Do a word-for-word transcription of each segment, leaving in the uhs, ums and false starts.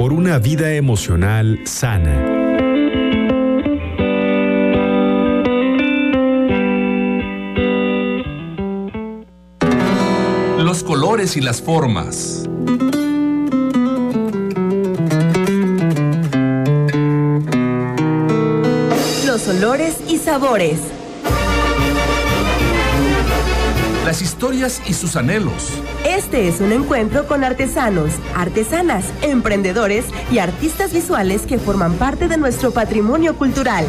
por una vida emocional sana. Los colores y las formas. Los olores y sabores. Las historias y sus anhelos. Este es un encuentro con artesanos, artesanas, emprendedores y artistas visuales que forman parte de nuestro patrimonio cultural.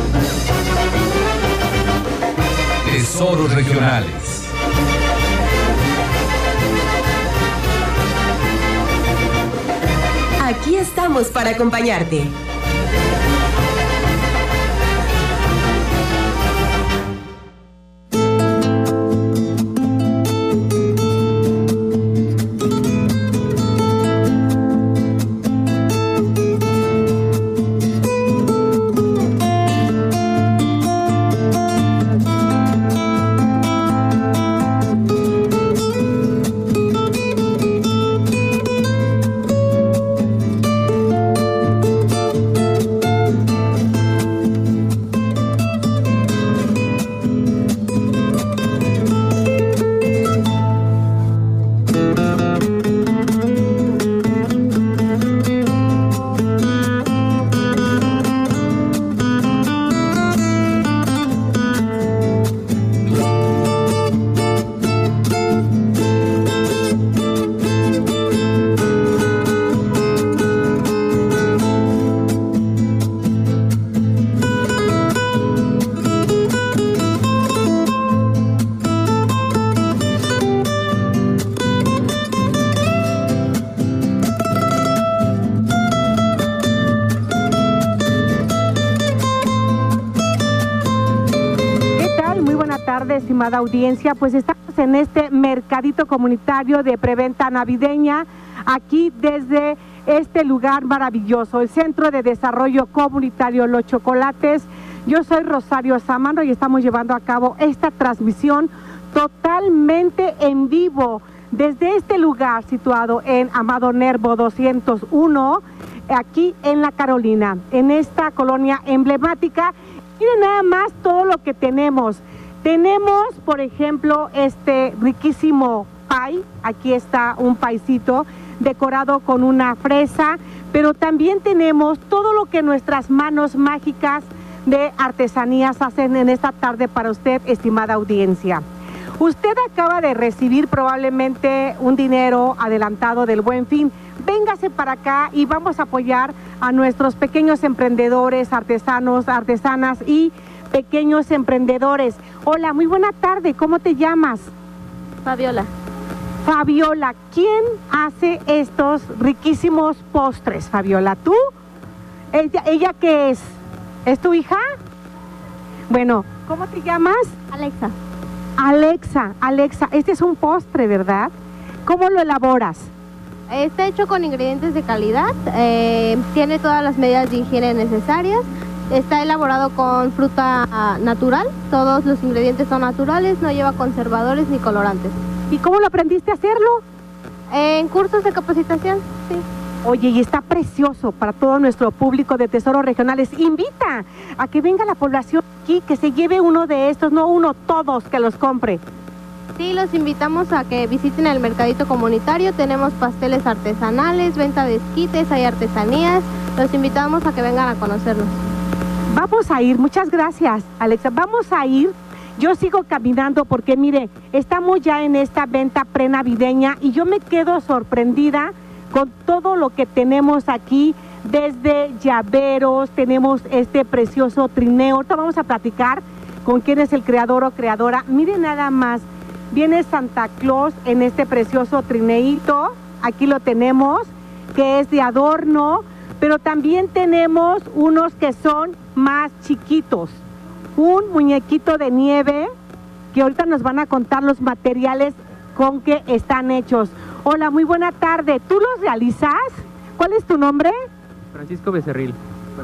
Tesoros regionales. Aquí estamos para acompañarte. Estimada audiencia, pues estamos en este mercadito comunitario de preventa navideña, aquí desde este lugar maravilloso, el Centro de Desarrollo Comunitario Los Chocolates. Yo soy Rosario Samano y estamos llevando a cabo esta transmisión totalmente en vivo desde este lugar situado en Amado Nervo doscientos uno, aquí en La Carolina, en esta colonia emblemática. Miren nada más todo lo que tenemos. Tenemos, por ejemplo, este riquísimo pie. Aquí está un paisito decorado con una fresa, pero también tenemos todo lo que nuestras manos mágicas de artesanías hacen en esta tarde para usted, estimada audiencia. Usted acaba de recibir probablemente un dinero adelantado del Buen Fin. Véngase para acá y vamos a apoyar a nuestros pequeños emprendedores, artesanos, artesanas y pequeños emprendedores. Hola, muy buena tarde, ¿cómo te llamas? Fabiola. Fabiola, ¿quién hace estos riquísimos postres, Fabiola? ¿Tú? ¿Ella, ella qué es? ¿Es tu hija? Bueno, ¿cómo te llamas? Alexa. Alexa, Alexa, este es un postre, ¿verdad? ¿Cómo lo elaboras? Está hecho con ingredientes de calidad, eh, tiene todas las medidas de higiene necesarias. Está elaborado con fruta natural, todos los ingredientes son naturales, no lleva conservadores ni colorantes. ¿Y cómo lo aprendiste a hacerlo? En cursos de capacitación, sí. Oye, y está precioso para todo nuestro público de Tesoros Regionales. Invita a que venga la población aquí, que se lleve uno de estos, no uno, todos, que los compre. Sí, los invitamos a que visiten el mercadito comunitario, tenemos pasteles artesanales, venta de esquites, hay artesanías, los invitamos a que vengan a conocernos. Vamos a ir, muchas gracias, Alexa. Vamos a ir, yo sigo caminando porque mire, estamos ya en esta venta prenavideña y yo me quedo sorprendida con todo lo que tenemos aquí, desde llaveros, tenemos este precioso trineo. Ahorita vamos a platicar con quién es el creador o creadora. Miren nada más, viene Santa Claus en este precioso trineito, aquí lo tenemos, que es de adorno, pero también tenemos unos que son más chiquitos. Un muñequito de nieve, que ahorita nos van a contar los materiales con que están hechos. Hola, muy buena tarde. ¿Tú los realizas? ¿Cuál es tu nombre? Francisco Becerril.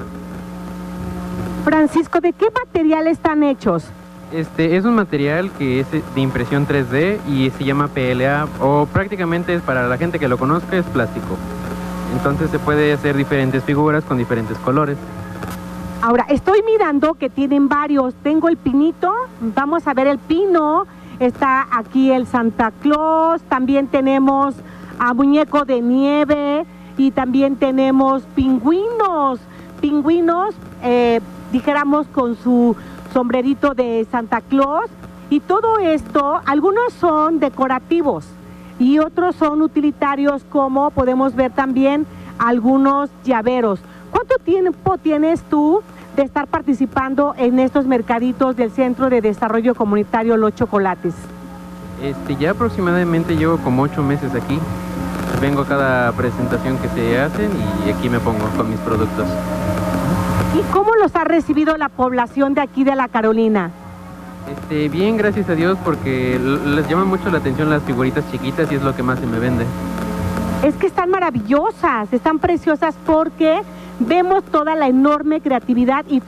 Francisco, ¿de qué material están hechos? Este es un material que es de impresión tres D y se llama P L A, o prácticamente es, para la gente que lo conozca, es plástico. Entonces se puede hacer diferentes figuras con diferentes colores. Ahora, estoy mirando que tienen varios. Tengo el pinito, vamos a ver el pino. Está aquí el Santa Claus, también tenemos a muñeco de nieve y también tenemos pingüinos. Pingüinos, eh, dijéramos con su sombrerito de Santa Claus. Y todo esto, algunos son decorativos y otros son utilitarios, como podemos ver también algunos llaveros. ¿Cuánto tiempo tienes tú de estar participando en estos mercaditos del Centro de Desarrollo Comunitario Los Chocolates? Este, ya aproximadamente llevo como ocho meses aquí. Vengo a cada presentación que se hacen y aquí me pongo con mis productos. ¿Y cómo los ha recibido la población de aquí de La Carolina? Este, bien, gracias a Dios, porque les llama mucho la atención las figuritas chiquitas y es lo que más se me vende. Es que están maravillosas, están preciosas porque vemos toda la enorme creatividad y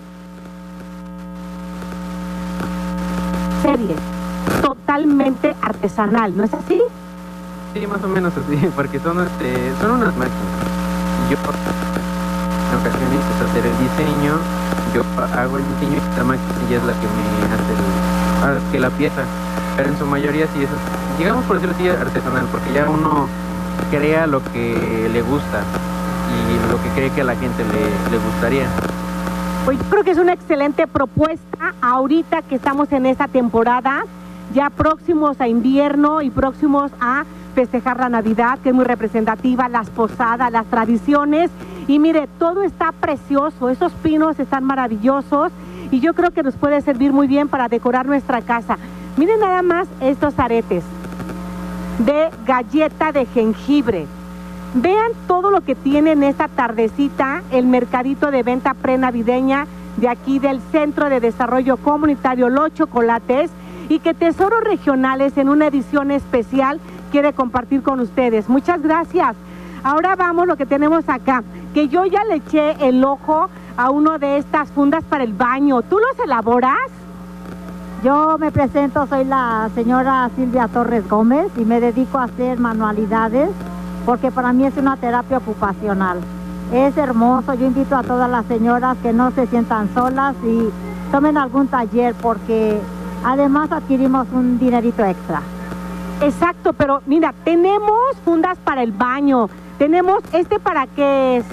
serie totalmente artesanal, ¿no es así? Sí, más o menos así, porque son, este, son unas máquinas. Yo en ocasiones es hacer el diseño, yo hago el diseño y esta máquina ya es la que me hace el, ah, que la pieza, pero en su mayoría sí es, digamos por decirlo así, artesanal, porque ya uno crea lo que le gusta y lo que cree que a la gente le, le gustaría. Pues yo creo que es una excelente propuesta ahorita que estamos en esta temporada, ya próximos a invierno y próximos a festejar la Navidad, que es muy representativa, las posadas, las tradiciones. Y mire, todo está precioso, esos pinos están maravillosos y yo creo que nos puede servir muy bien para decorar nuestra casa. Miren nada más estos aretes de galleta de jengibre. Vean todo lo que tiene en esta tardecita el mercadito de venta prenavideña de aquí del Centro de Desarrollo Comunitario Los Chocolates, y que Tesoros Regionales en una edición especial quiere compartir con ustedes. Muchas gracias. Ahora vamos lo que tenemos acá, que yo ya le eché el ojo a uno de estas fundas para el baño. ¿Tú los elaboras? Yo me presento, soy la señora Silvia Torres Gómez y me dedico a hacer manualidades porque para mí es una terapia ocupacional. Es hermoso, yo invito a todas las señoras que no se sientan solas y tomen algún taller porque además adquirimos un dinerito extra. Exacto, pero mira, tenemos fundas para el baño. Tenemos este, ¿para qué es?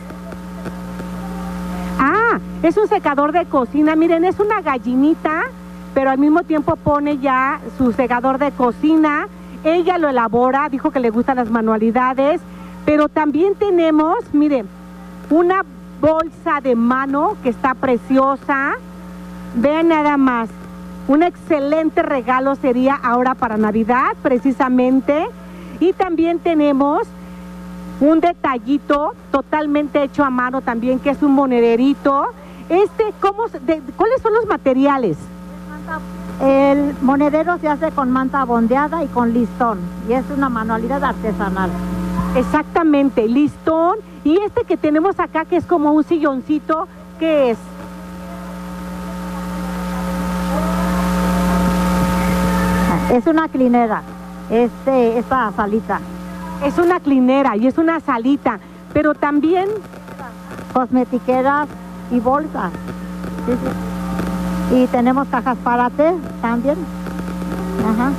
Ah, es un secador de cocina. Miren, es una gallinita, pero al mismo tiempo pone ya su secador de cocina. Ella lo elabora, dijo que le gustan las manualidades. Pero también tenemos, miren, una bolsa de mano que está preciosa. Vean nada más. Un excelente regalo sería ahora para Navidad, precisamente. Y también tenemos un detallito totalmente hecho a mano también, que es un monederito. Este, ¿cómo, de, ¿cuáles son los materiales? El monedero se hace con manta bondeada y con listón. Y es una manualidad artesanal. Exactamente, listón. Y este que tenemos acá, que es como un silloncito, ¿qué es? Es una clinera, este, esta salita. Es una clinera y es una salita, pero también cosmetiqueras y bolsas. Sí, sí. Y tenemos cajas para té también. Ajá.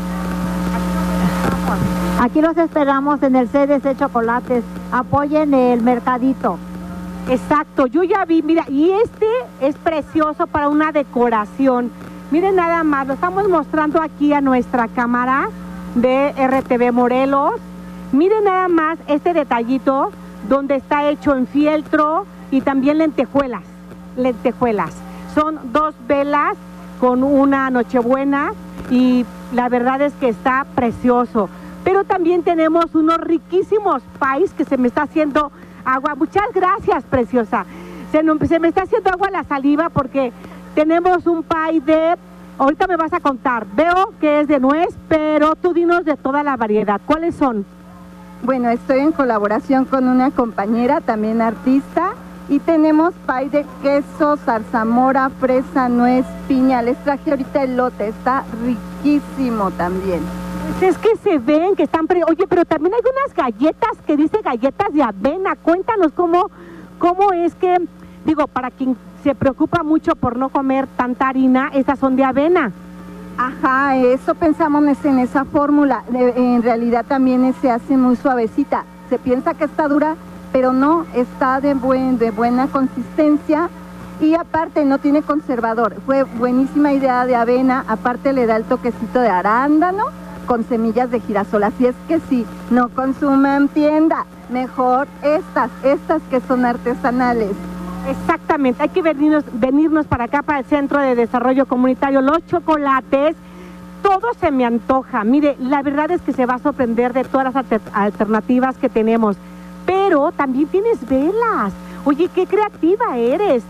Aquí los esperamos en el C D C Chocolates. Apoyen el mercadito. Exacto, yo ya vi, mira, y este es precioso para una decoración. Miren nada más, lo estamos mostrando aquí a nuestra cámara de R T V Morelos. Miren nada más este detallito donde está hecho en fieltro y también lentejuelas. Lentejuelas. Son dos velas con una nochebuena y la verdad es que está precioso. Pero también tenemos unos riquísimos pies que se me está haciendo agua. Muchas gracias, preciosa. Se, no, se me está haciendo agua la saliva porque tenemos un pie de, ahorita me vas a contar, veo que es de nuez, pero tú dinos de toda la variedad. ¿Cuáles son? Bueno, estoy en colaboración con una compañera, también artista, y tenemos pie de queso, zarzamora, fresa, nuez, piña. Les traje ahorita el lote, está riquísimo también. Pues es que se ven que están... Pre... Oye, pero también hay unas galletas que dice galletas de avena. Cuéntanos cómo, cómo es que, digo, para quien se preocupa mucho por no comer tanta harina, estas son de avena. Ajá, eso pensamos en esa fórmula. En realidad también se hace muy suavecita. Se piensa que está dura, pero no, está de, buen, de buena consistencia. Y aparte no tiene conservador. Fue buenísima idea de avena. Aparte le da el toquecito de arándano con semillas de girasol. Así es que sí, no consuman tienda. Mejor estas, estas que son artesanales. Exactamente, hay que venirnos, venirnos para acá, para el Centro de Desarrollo Comunitario. Los chocolates, todo se me antoja. Mire, la verdad es que se va a sorprender de todas las alter alternativas que tenemos. Pero también tienes velas. Oye, qué creativa eres.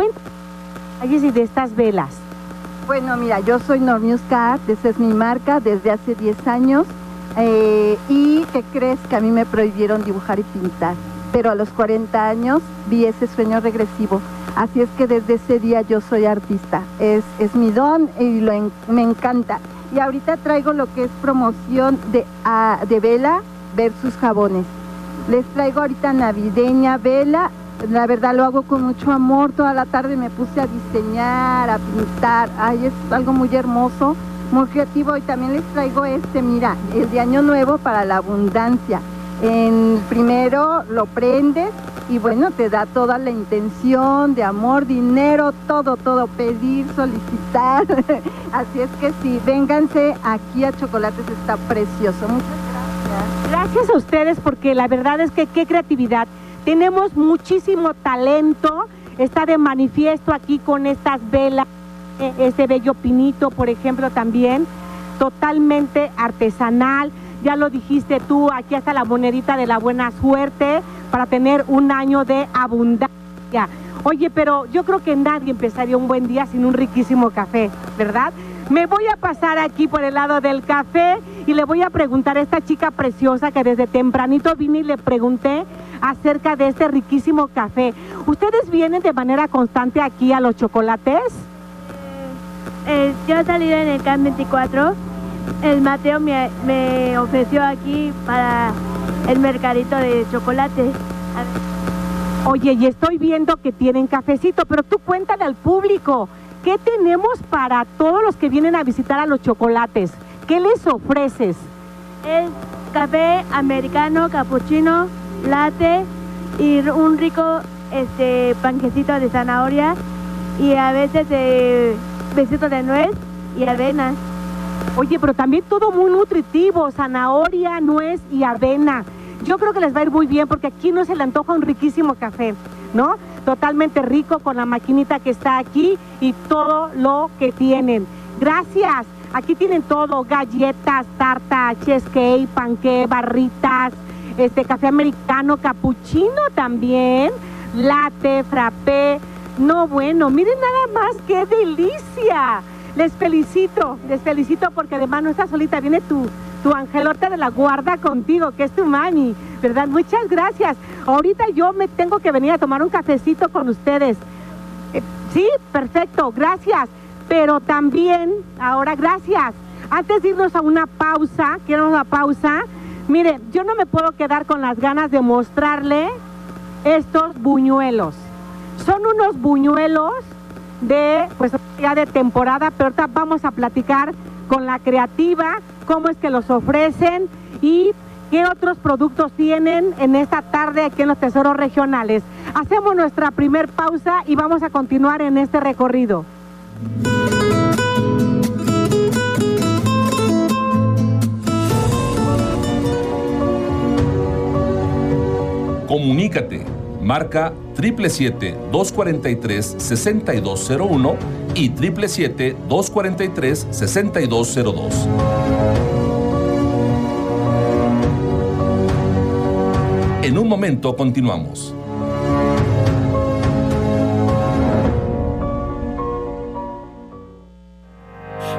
Cuéntame de estas velas. Bueno, mira, yo soy Nornews Cat, esa es mi marca desde hace diez años. Eh, ¿Y qué crees? Que a mí me prohibieron dibujar y pintar. Pero a los cuarenta años vi ese sueño regresivo. Así es que desde ese día yo soy artista. Es, es mi don y lo en, me encanta. Y ahorita traigo lo que es promoción de, uh, de vela versus jabones. Les traigo ahorita navideña, vela. La verdad lo hago con mucho amor. Toda la tarde me puse a diseñar, a pintar. Ay, es algo muy hermoso, muy creativo. Y también les traigo este, mira, el de Año Nuevo para la abundancia. En primero lo prendes y bueno, te da toda la intención de amor, dinero, todo, todo, pedir, solicitar. Así es que sí, vénganse aquí a Chocolates, está precioso. Muchas gracias. Gracias a ustedes, porque la verdad es que qué creatividad. Tenemos muchísimo talento, está de manifiesto aquí con estas velas, este bello pinito, por ejemplo, también, totalmente artesanal. Ya lo dijiste tú, aquí está la monedita de la buena suerte para tener un año de abundancia. Oye, pero yo creo que nadie empezaría un buen día sin un riquísimo café, ¿verdad? Me voy a pasar aquí por el lado del café y le voy a preguntar a esta chica preciosa que desde tempranito vine y le pregunté acerca de este riquísimo café. ¿Ustedes vienen de manera constante aquí a los chocolates? Eh, eh, yo he salido en el C A M veinticuatro. El Mateo me, me ofreció aquí para el mercadito de chocolates. Oye, y estoy viendo que tienen cafecito, pero tú cuéntale al público, ¿qué tenemos para todos los que vienen a visitar a los chocolates? ¿Qué les ofreces? Es café americano, capuchino, latte y un rico este panquecito de zanahoria y a veces de besito de nuez y avena. Oye, pero también todo muy nutritivo, zanahoria, nuez y avena. Yo creo que les va a ir muy bien porque aquí no se le antoja un riquísimo café, ¿no? Totalmente rico con la maquinita que está aquí y todo lo que tienen. Gracias. Aquí tienen todo, galletas, tarta, cheesecake, panqué, barritas, este café americano, capuchino también, latte, frappé. No, bueno, miren nada más, qué delicia. Les felicito, les felicito porque además no estás solita, viene tu, tu angelota de la guarda contigo, que es tu mami, ¿verdad? Muchas gracias. Ahorita yo me tengo que venir a tomar un cafecito con ustedes. Eh, sí, perfecto, gracias. Pero también, ahora gracias. Antes de irnos a una pausa, quiero una pausa. Mire, yo no me puedo quedar con las ganas de mostrarle estos buñuelos. Son unos buñuelos de, pues ya de temporada, pero ahorita vamos a platicar con la creativa, cómo es que los ofrecen y qué otros productos tienen en esta tarde aquí en los Tesoros Regionales. Hacemos nuestra primer pausa y vamos a continuar en este recorrido. Comunícate. Marca siete siete siete, dos cuatro tres, seis dos cero uno y siete siete siete, dos cuatro tres, seis dos cero dos. En un momento continuamos.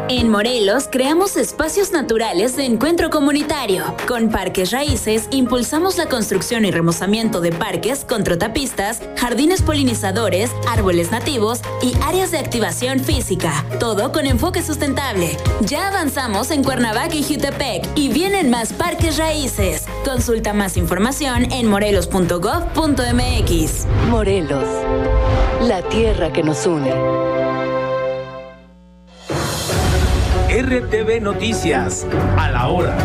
En Morelos creamos espacios naturales de encuentro comunitario. Con Parques Raíces impulsamos la construcción y remozamiento de parques con trotapistas, jardines polinizadores, árboles nativos y áreas de activación física. Todo con enfoque sustentable. Ya avanzamos en Cuernavaca y Jutepec y vienen más Parques Raíces. Consulta más información en morelos punto gob punto mx. Morelos, la tierra que nos une. R T V Noticias, a la hora.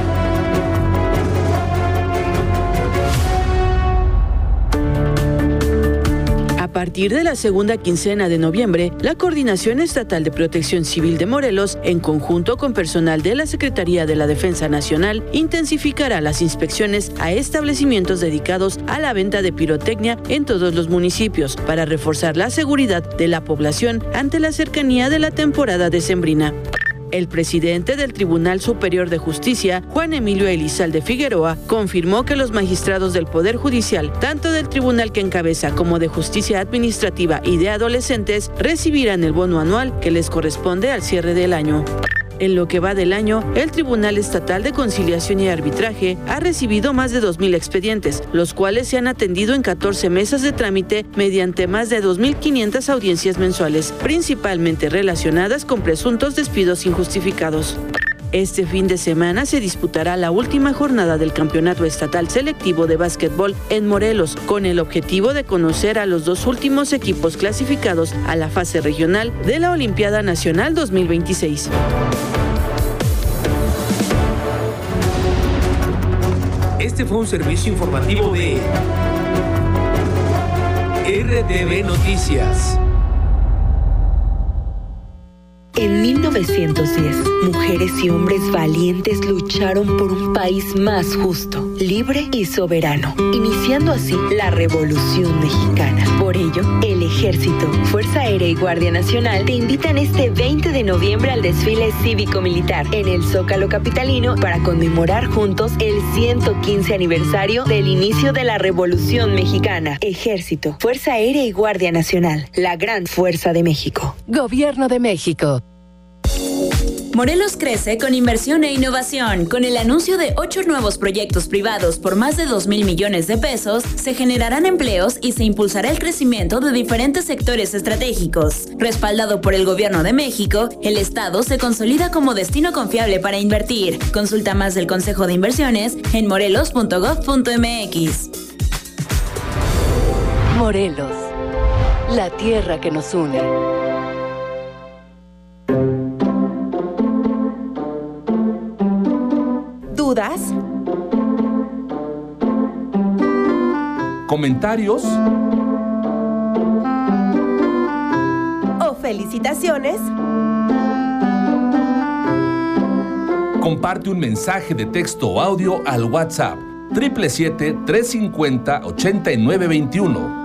A partir de la segunda quincena de noviembre, la Coordinación Estatal de Protección Civil de Morelos, en conjunto con personal de la Secretaría de la Defensa Nacional, intensificará las inspecciones a establecimientos dedicados a la venta de pirotecnia en todos los municipios para reforzar la seguridad de la población ante la cercanía de la temporada decembrina. El presidente del Tribunal Superior de Justicia, Juan Emilio Elizalde Figueroa, confirmó que los magistrados del Poder Judicial, tanto del tribunal que encabeza como de Justicia Administrativa y de Adolescentes, recibirán el bono anual que les corresponde al cierre del año. En lo que va del año, el Tribunal Estatal de Conciliación y Arbitraje ha recibido más de dos mil expedientes, los cuales se han atendido en catorce mesas de trámite mediante más de dos mil quinientas audiencias mensuales, principalmente relacionadas con presuntos despidos injustificados. Este fin de semana se disputará la última jornada del Campeonato Estatal Selectivo de Básquetbol en Morelos, con el objetivo de conocer a los dos últimos equipos clasificados a la fase regional de la Olimpiada Nacional dos mil veintiséis. Este fue un servicio informativo de R T V Noticias. En mil novecientos diez, mujeres y hombres valientes lucharon por un país más justo, libre y soberano, iniciando así la Revolución Mexicana. Por ello, el Ejército, Fuerza Aérea y Guardia Nacional te invitan este veinte de noviembre al desfile cívico-militar en el Zócalo capitalino para conmemorar juntos el ciento quince aniversario del inicio de la Revolución Mexicana. Ejército, Fuerza Aérea y Guardia Nacional, la gran fuerza de México. Gobierno de México. Morelos crece con inversión e innovación. Con el anuncio de ocho nuevos proyectos privados por más de dos mil millones de pesos, se generarán empleos y se impulsará el crecimiento de diferentes sectores estratégicos. Respaldado por el Gobierno de México, el Estado se consolida como destino confiable para invertir. Consulta más del Consejo de Inversiones en morelos punto gob punto mx. Morelos, la tierra que nos une. ¿Dudas? ¿Comentarios? ¿O felicitaciones? Comparte un mensaje de texto o audio al WhatsApp siete siete siete, tres cinco cero, ocho nueve dos uno.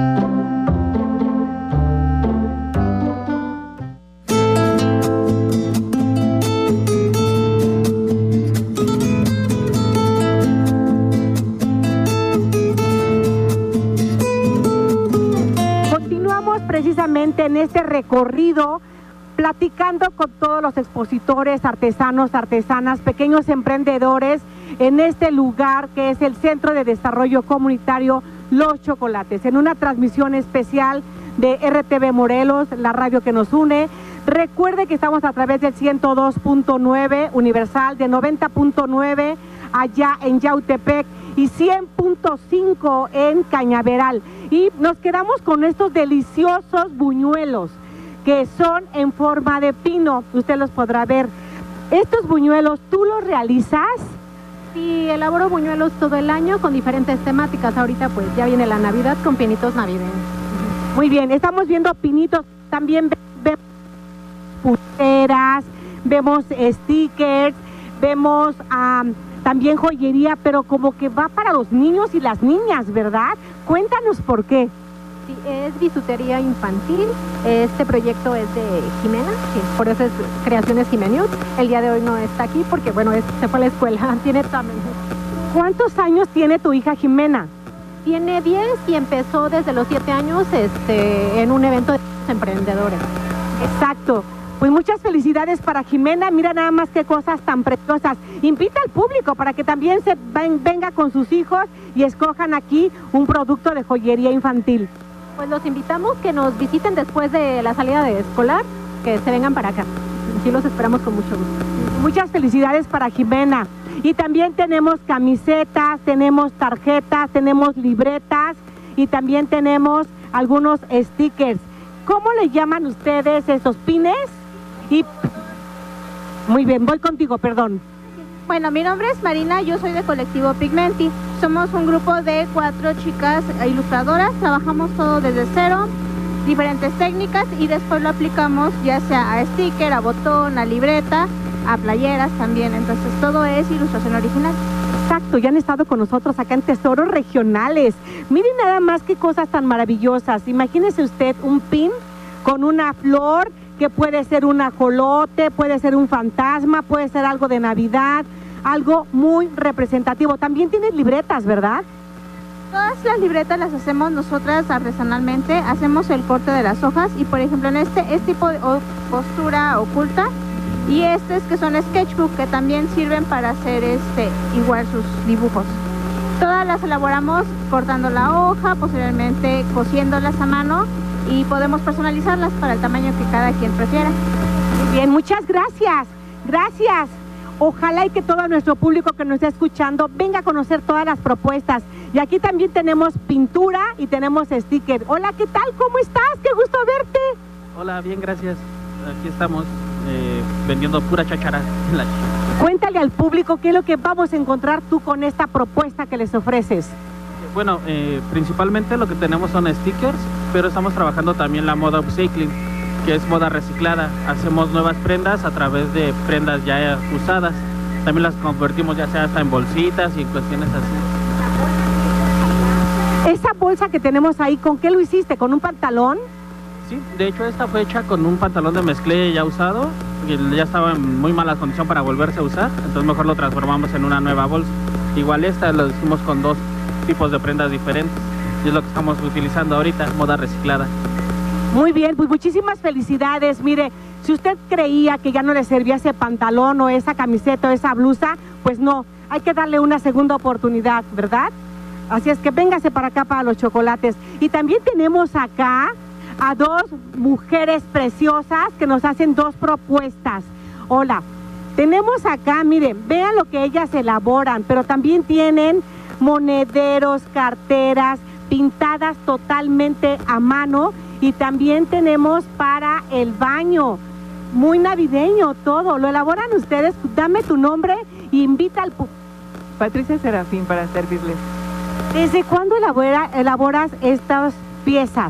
Precisamente en este recorrido, platicando con todos los expositores, artesanos, artesanas, pequeños emprendedores en este lugar que es el Centro de Desarrollo Comunitario Los Chocolates, en una transmisión especial de R T V Morelos, la radio que nos une. Recuerde que estamos a través del ciento dos punto nueve Universal, de noventa punto nueve allá en Yautepec y cien punto cinco en Cañaveral. Y nos quedamos con estos deliciosos buñuelos que son en forma de pino. Usted los podrá ver. Estos buñuelos, ¿tú los realizas? Sí, elaboro buñuelos todo el año con diferentes temáticas. Ahorita pues ya viene la Navidad con pinitos navideños. Muy bien, estamos viendo pinitos. También vemos pulseras, vemos stickers, vemos um, también joyería, pero como que va para los niños y las niñas, ¿verdad? Cuéntanos por qué. Sí, es bisutería infantil. Este proyecto es de Jimena, sí, por eso es Creaciones Jimeniut. El día de hoy no está aquí porque, bueno, es, se fue a la escuela, tiene también. ¿Cuántos años tiene tu hija Jimena? Tiene diez y empezó desde los siete años este, en un evento de emprendedores. Exacto. Pues muchas felicidades para Jimena, mira nada más qué cosas tan preciosas. Invita al público para que también se ven, venga con sus hijos y escojan aquí un producto de joyería infantil. Pues los invitamos que nos visiten después de la salida de escolar, que se vengan para acá. Aquí los esperamos con mucho gusto. Muchas felicidades para Jimena. Y también tenemos camisetas, tenemos tarjetas, tenemos libretas y también tenemos algunos stickers. ¿Cómo le llaman ustedes esos pines? Y muy bien, voy contigo, perdón. Bueno, mi nombre es Marina, yo soy de Colectivo Pigmenti. Somos un grupo de cuatro chicas ilustradoras, trabajamos todo desde cero, diferentes técnicas y después lo aplicamos ya sea a sticker, a botón, a libreta, a playeras también. Entonces todo es ilustración original. Exacto, ya han estado con nosotros acá en Tesoros Regionales. Miren nada más qué cosas tan maravillosas. Imagínese usted un pin con una flor, que puede ser un ajolote, puede ser un fantasma, puede ser algo de Navidad, algo muy representativo. También tienes libretas, ¿verdad? Todas las libretas las hacemos nosotras artesanalmente, hacemos el corte de las hojas y por ejemplo en este es tipo de postura oculta y estos que son sketchbook que también sirven para hacer este igual sus dibujos. Todas las elaboramos cortando la hoja, posteriormente cosiéndolas a mano y podemos personalizarlas para el tamaño que cada quien prefiera. Muy bien, muchas gracias, gracias. Ojalá y que todo nuestro público que nos está escuchando venga a conocer todas las propuestas. Y aquí también tenemos pintura y tenemos sticker. Hola, ¿qué tal? ¿Cómo estás? ¡Qué gusto verte! Hola, bien, gracias. Aquí estamos eh, vendiendo pura chachara. Cuéntale al público qué es lo que vamos a encontrar tú con esta propuesta que les ofreces. Bueno, eh, principalmente lo que tenemos son stickers, pero estamos trabajando también la moda upcycling, que es moda reciclada. Hacemos nuevas prendas a través de prendas ya usadas. También las convertimos ya sea hasta en bolsitas y en cuestiones así. Esa bolsa que tenemos ahí, ¿con qué lo hiciste? ¿Con un pantalón? Sí, de hecho esta fue hecha con un pantalón de mezclilla ya usado, que ya estaba en muy mala condición para volverse a usar, entonces mejor lo transformamos en una nueva bolsa. Igual esta lo hicimos con dos tipos de prendas diferentes y es lo que estamos utilizando ahorita, moda reciclada. Muy bien, pues muchísimas felicidades. Mire, si usted creía que ya no le servía ese pantalón o esa camiseta o esa blusa, pues no, hay que darle una segunda oportunidad, ¿verdad? Así es que véngase para acá para los chocolates. Y también tenemos acá a dos mujeres preciosas que nos hacen dos propuestas. Hola, tenemos acá, miren, vean lo que ellas elaboran, pero también tienen monederos, carteras, pintadas totalmente a mano y también tenemos para el baño, muy navideño todo, lo elaboran ustedes. Dame tu nombre e invita al público. Patricia Serafín, para servirles. ¿Desde cuándo elabora, elaboras estas piezas?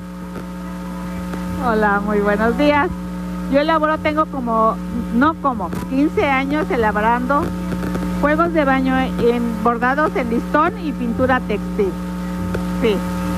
Hola, muy buenos días. Yo elaboro, tengo como, no como, quince años elaborando juegos de baño en bordados en listón y pintura textil. Sí.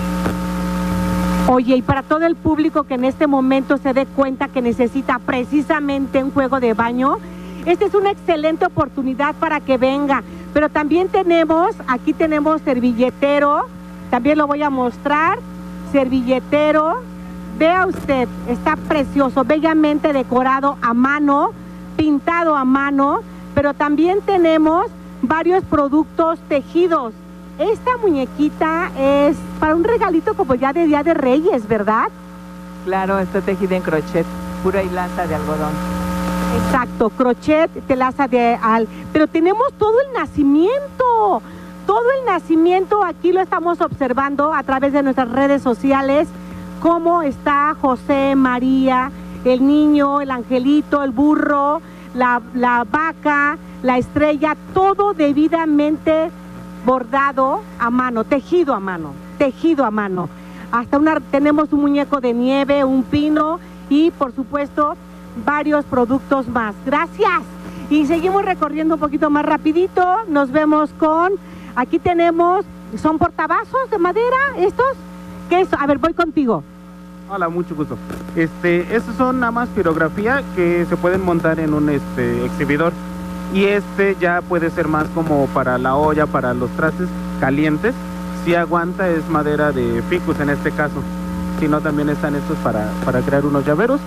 Oye, y para todo el público que en este momento se dé cuenta que necesita precisamente un juego de baño, esta es una excelente oportunidad para que venga. Pero también tenemos, aquí tenemos servilletero, también lo voy a mostrar, servilletero. Vea usted, está precioso, bellamente decorado a mano, pintado a mano, pero también tenemos varios productos tejidos. Esta muñequita es para un regalito como ya de Día de Reyes, ¿verdad? Claro, está tejida en crochet, pura hilaza de algodón. Exacto, crochet, telaza de al... Pero tenemos todo el nacimiento, todo el nacimiento, aquí lo estamos observando a través de nuestras redes sociales, cómo está José, María, el niño, el angelito, el burro, la, la vaca, la estrella, todo debidamente bordado a mano, tejido a mano, tejido a mano. Hasta una, tenemos un muñeco de nieve, un pino y por supuesto varios productos más. Gracias. Y seguimos recorriendo un poquito más rapidito. Nos vemos con, aquí tenemos, son portavasos de madera, estos. ¿Qué es? A ver, voy contigo. Hola, mucho gusto. Este, estos son nada más pirografía que se pueden montar en un este exhibidor. Y este ya puede ser más como para la olla, para los trastes calientes. Si aguanta, es madera de ficus en este caso. Si no, también están estos para, para crear unos llaveros.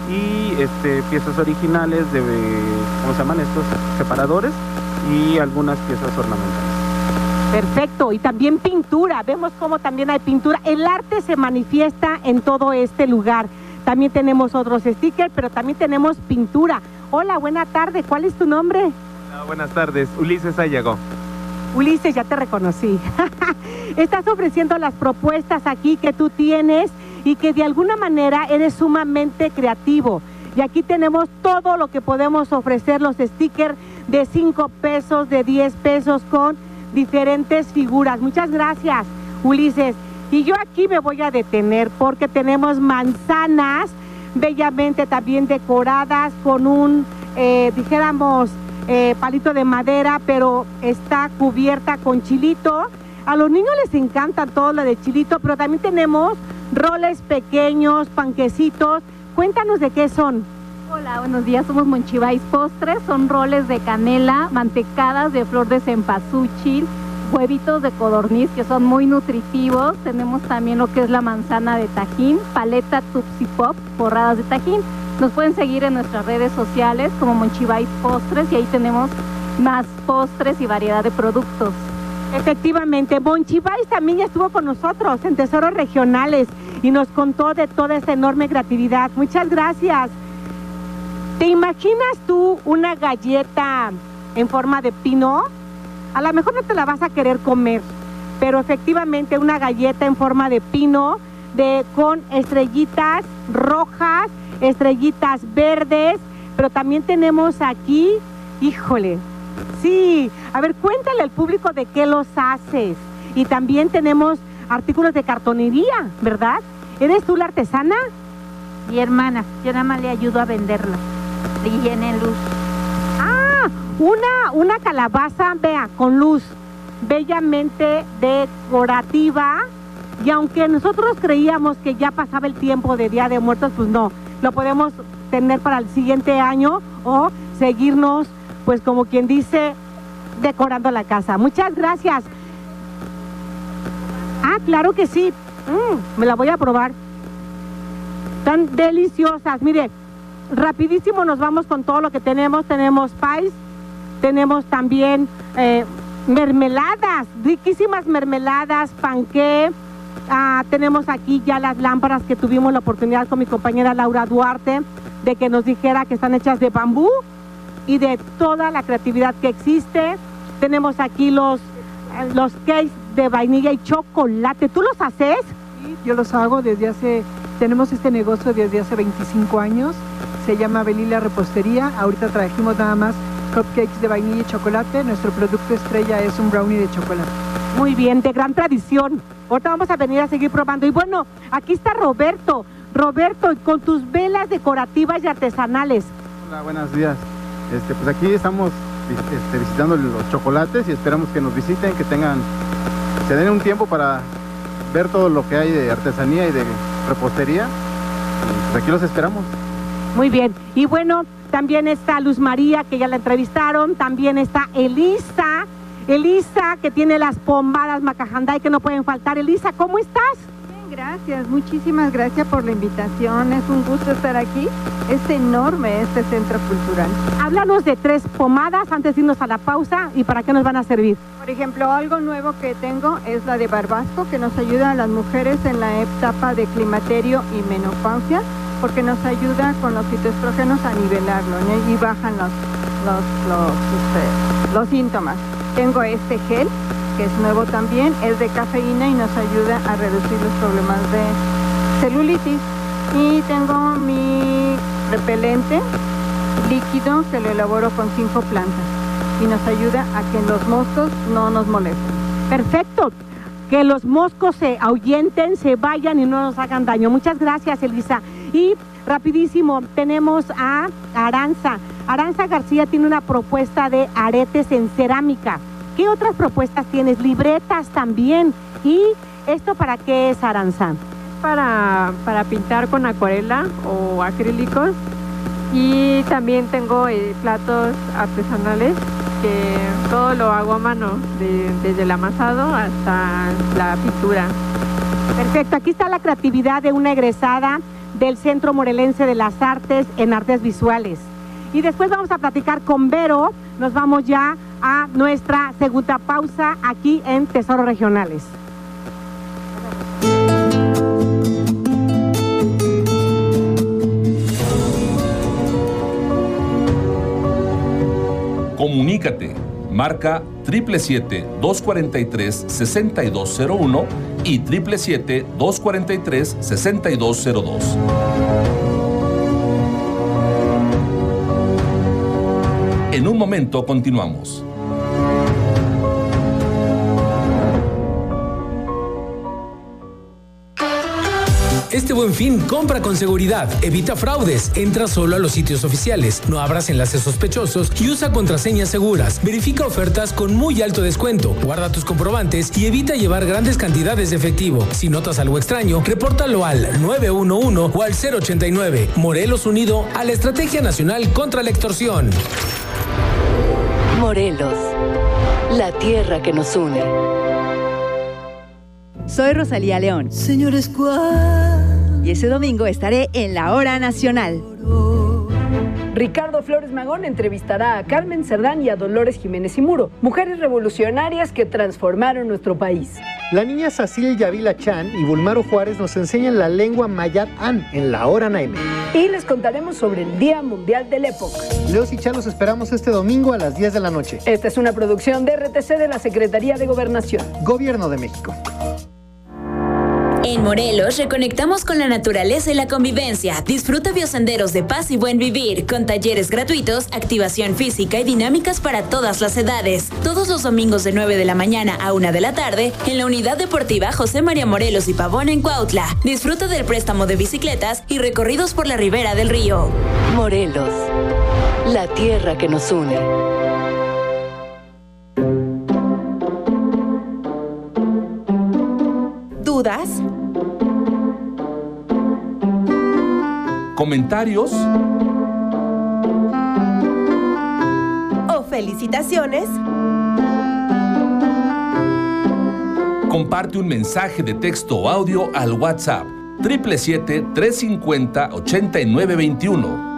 y este, piezas originales de, ¿cómo se llaman estos? Separadores y algunas piezas ornamentales. Perfecto, y también pintura, vemos cómo también hay pintura. El arte se manifiesta en todo este lugar. También tenemos otros stickers, pero también tenemos pintura. Hola, buena tarde, ¿cuál es tu nombre? Hola, buenas tardes, Ulises Ayagó. Ulises, ya te reconocí. Estás ofreciendo las propuestas aquí que tú tienes y que de alguna manera eres sumamente creativo. Y aquí tenemos todo lo que podemos ofrecer, los stickers de cinco pesos, de diez pesos con diferentes figuras. Muchas gracias, Ulises. Y yo aquí me voy a detener porque tenemos manzanas bellamente también decoradas con un, eh, dijéramos, eh, palito de madera, pero está cubierta con chilito. A los niños les encanta todo lo de chilito, pero también tenemos roles pequeños, panquecitos. Cuéntanos de qué son. Hola, buenos días, somos Monchibáis Postres, son roles de canela, mantecadas de flor de cempasúchil, huevitos de codorniz que son muy nutritivos, tenemos también lo que es la manzana de Tajín, paleta Tupsi Pop, forradas de Tajín. Nos pueden seguir en nuestras redes sociales como Monchibáis Postres y ahí tenemos más postres y variedad de productos. Efectivamente, Monchibáis también ya estuvo con nosotros en Tesoros Regionales y nos contó de toda esta enorme creatividad. Muchas gracias. ¿Te imaginas tú una galleta en forma de pino? A lo mejor no te la vas a querer comer, pero efectivamente una galleta en forma de pino, de, con estrellitas rojas, estrellitas verdes, pero también tenemos aquí, híjole, sí, a ver, cuéntale al público de qué los haces. Y también tenemos artículos de cartonería, ¿verdad? ¿Eres tú la artesana? Mi hermana, yo nada más le ayudo a venderla. Y tiene luz. Ah, una, una calabaza, vea, con luz, bellamente decorativa. Y aunque nosotros creíamos que ya pasaba el tiempo de Día de Muertos, pues no, lo podemos tener para el siguiente año o seguirnos, pues como quien dice, decorando la casa. Muchas gracias. Ah, claro que sí. Mm, me la voy a probar. Tan deliciosas. Mire, rapidísimo nos vamos con todo lo que tenemos. Tenemos pies, tenemos también eh, mermeladas, riquísimas mermeladas, panqué. Ah, tenemos aquí ya las lámparas que tuvimos la oportunidad con mi compañera Laura Duarte de que nos dijera que están hechas de bambú y de toda la creatividad que existe. Tenemos aquí los, los cakes de vainilla y chocolate. ¿Tú los haces? Sí, yo los hago desde hace, tenemos este negocio desde hace veinticinco años. Se llama Belila Repostería. Ahorita trajimos nada más cupcakes de vainilla y chocolate. Nuestro producto estrella es un brownie de chocolate. Muy bien, de gran tradición. Ahorita vamos a venir a seguir probando. Y bueno, aquí está Roberto. Roberto, con tus velas decorativas y artesanales. Hola, buenos días. Este, pues aquí estamos este, visitando los chocolates y esperamos que nos visiten, que tengan, se den un tiempo para ver todo lo que hay de artesanía y de repostería. Y pues aquí los esperamos. Muy bien. Y bueno, también está Luz María, que ya la entrevistaron. También está Elisa. Elisa, que tiene las pomadas Macahanday que no pueden faltar. Elisa, ¿cómo estás? Bien, gracias. Muchísimas gracias por la invitación. Es un gusto estar aquí. Es enorme este centro cultural. Háblanos de tres pomadas antes de irnos a la pausa y para qué nos van a servir. Por ejemplo, algo nuevo que tengo es la de Barbasco, que nos ayuda a las mujeres en la etapa de climaterio y menopausia, porque nos ayuda con los fitoestrógenos a nivelarlo, ¿no? Y bajan los, los, los, este, los síntomas. Tengo este gel, que es nuevo también, es de cafeína y nos ayuda a reducir los problemas de celulitis. Y tengo mi repelente líquido, que lo elaboro con cinco plantas y nos ayuda a que los moscos no nos molesten. Perfecto, que los moscos se ahuyenten, se vayan y no nos hagan daño. Muchas gracias, Elisa. Y rapidísimo, tenemos a Aranza. Aranza García tiene una propuesta de aretes en cerámica. ¿Qué otras propuestas tienes? Libretas también. ¿Y esto para qué es, Aranza? Para, para pintar con acuarela o acrílicos. Y también tengo eh, platos artesanales que todo lo hago a mano, de, desde el amasado hasta la pintura. Perfecto, aquí está la creatividad de una egresada del Centro Morelense de las Artes en Artes Visuales. Y después vamos a platicar con Vero, nos vamos ya a nuestra segunda pausa aquí en Tesoros Regionales. Comunícate, marca siete siete siete, dos cuatro tres, seis dos cero uno y siete siete siete, dos cuatro tres, seis dos cero dos. En un momento continuamos. Este Buen Fin, compra con seguridad, evita fraudes, entra solo a los sitios oficiales, no abras enlaces sospechosos y usa contraseñas seguras. Verifica ofertas con muy alto descuento, guarda tus comprobantes y evita llevar grandes cantidades de efectivo. Si notas algo extraño, repórtalo al nueve uno uno o al cero ochenta y nueve. Morelos unido a la Estrategia Nacional contra la Extorsión. Morelos, la tierra que nos une. Soy Rosalía León. Señor Escuadra. Y ese domingo estaré en la Hora Nacional. Ricardo Flores Magón entrevistará a Carmen Cerdán y a Dolores Jiménez y Muro, mujeres revolucionarias que transformaron nuestro país. La niña Sacil Yavila Chan y Bulmaro Juárez nos enseñan la lengua Mayat-an en la Hora Naime. Y les contaremos sobre el Día Mundial del Época. Leos y Chá los esperamos este domingo a las diez de la noche. Esta es una producción de R T C de la Secretaría de Gobernación. Gobierno de México. En Morelos reconectamos con la naturaleza y la convivencia. Disfruta biosenderos de paz y buen vivir, con talleres gratuitos, activación física y dinámicas para todas las edades. Todos los domingos de nueve de la mañana a una de la tarde, en la Unidad Deportiva José María Morelos y Pavón en Cuautla. Disfruta del préstamo de bicicletas y recorridos por la ribera del río. Morelos, la tierra que nos une. ¿Dudas? ¿Comentarios? ¿O felicitaciones? Comparte un mensaje de texto o audio al WhatsApp siete siete siete, tres cinco cero, ocho nueve dos uno.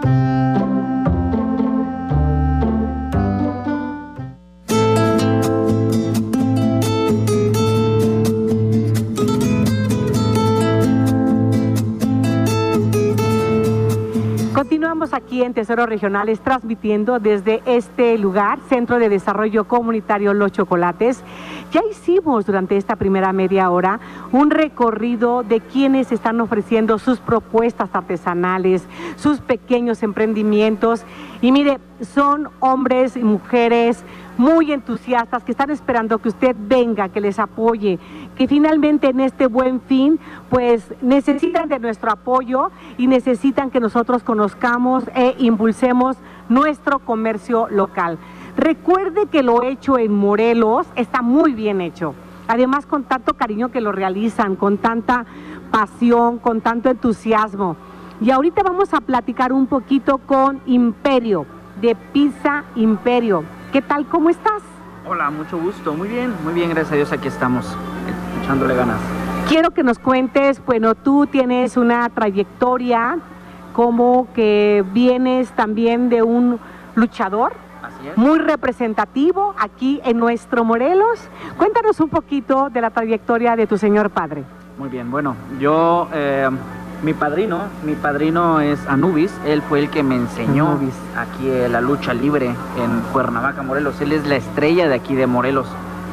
Continuamos aquí en Tesoros Regionales transmitiendo desde este lugar, Centro de Desarrollo Comunitario Los Chocolates. Ya hicimos durante esta primera media hora un recorrido de quienes están ofreciendo sus propuestas artesanales, sus pequeños emprendimientos. Y mire, son hombres y mujeres muy entusiastas que están esperando que usted venga, que les apoye, que finalmente en este Buen Fin pues necesitan de nuestro apoyo y necesitan que nosotros conozcamos e impulsemos nuestro comercio local. Recuerde que lo hecho en Morelos está muy bien hecho, además con tanto cariño que lo realizan, con tanta pasión, con tanto entusiasmo. Y ahorita vamos a platicar un poquito con Imperio, de Pizza Imperio. ¿Qué tal? ¿Cómo estás? Hola, mucho gusto. Muy bien, muy bien, gracias a Dios, aquí estamos, echándole ganas. Quiero que nos cuentes, bueno, tú tienes una trayectoria como que vienes también de un luchador. Así es. Muy representativo aquí en nuestro Morelos. Cuéntanos un poquito de la trayectoria de tu señor padre. Muy bien, bueno, yo... Eh, Mi padrino, mi padrino es Anubis, él fue el que me enseñó Anubis. aquí eh, la lucha libre en Cuernavaca, Morelos. Él es la estrella de aquí de Morelos.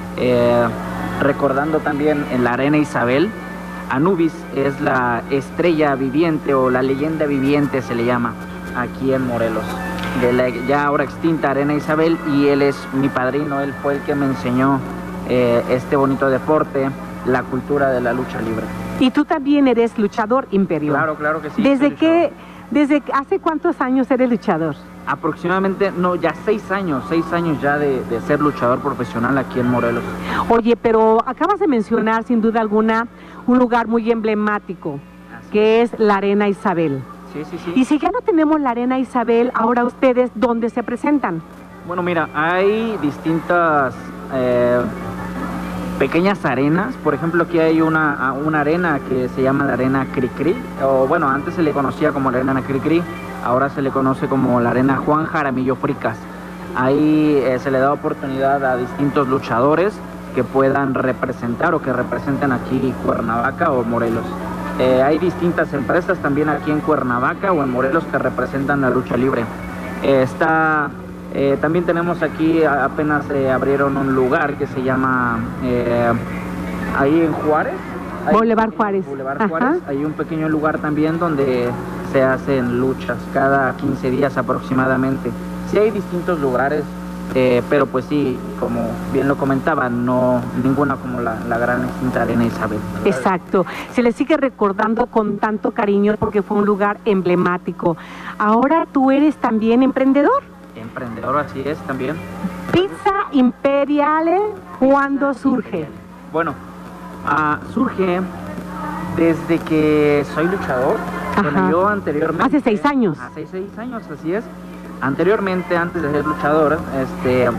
Eh, recordando también en la Arena Isabel, Anubis es la estrella viviente o la leyenda viviente se le llama aquí en Morelos. De la ya ahora extinta Arena Isabel, y él es mi padrino, él fue el que me enseñó eh, este bonito deporte, la cultura de la lucha libre. Y tú también eres luchador, Imperio. Claro, claro que sí. ¿Desde qué, desde hace cuántos años eres luchador? Aproximadamente, no, ya seis años, seis años ya de, de ser luchador profesional aquí en Morelos. Oye, pero acabas de mencionar sin duda alguna un lugar muy emblemático, Así que es la Arena Isabel. Sí, sí, sí. Y si ya no tenemos la Arena Isabel, ahora ustedes, ¿dónde se presentan? Bueno, mira, hay distintas... Eh, pequeñas arenas. Por ejemplo, aquí hay una, una arena que se llama la arena Cricri, o bueno, antes se le conocía como la arena Cricri, ahora se le conoce como la arena Juan Jaramillo Fricas. Ahí eh, se le da oportunidad a distintos luchadores que puedan representar o que representen aquí Cuernavaca o Morelos. Eh, hay distintas empresas también aquí en Cuernavaca o en Morelos que representan la lucha libre. Eh, está, eh, también tenemos aquí, apenas eh, abrieron un lugar que se llama, eh, ahí en Juárez. Hay, Boulevard Juárez. Boulevard Juárez. Hay un pequeño lugar también donde se hacen luchas cada quince días aproximadamente. Sí hay distintos lugares, eh, pero pues sí, como bien lo comentaba, no ninguna como la, la gran extinta Arena Isabel. Exacto, se le sigue recordando con tanto cariño porque fue un lugar emblemático. Ahora tú eres también emprendedor. Emprendedor, así es, también. Pizza Imperiale, ¿cuándo surge? Bueno, uh, surge desde que soy luchador. Bueno, yo anteriormente... Hace seis años. Hace seis años, así es. Anteriormente, antes de ser luchador, este,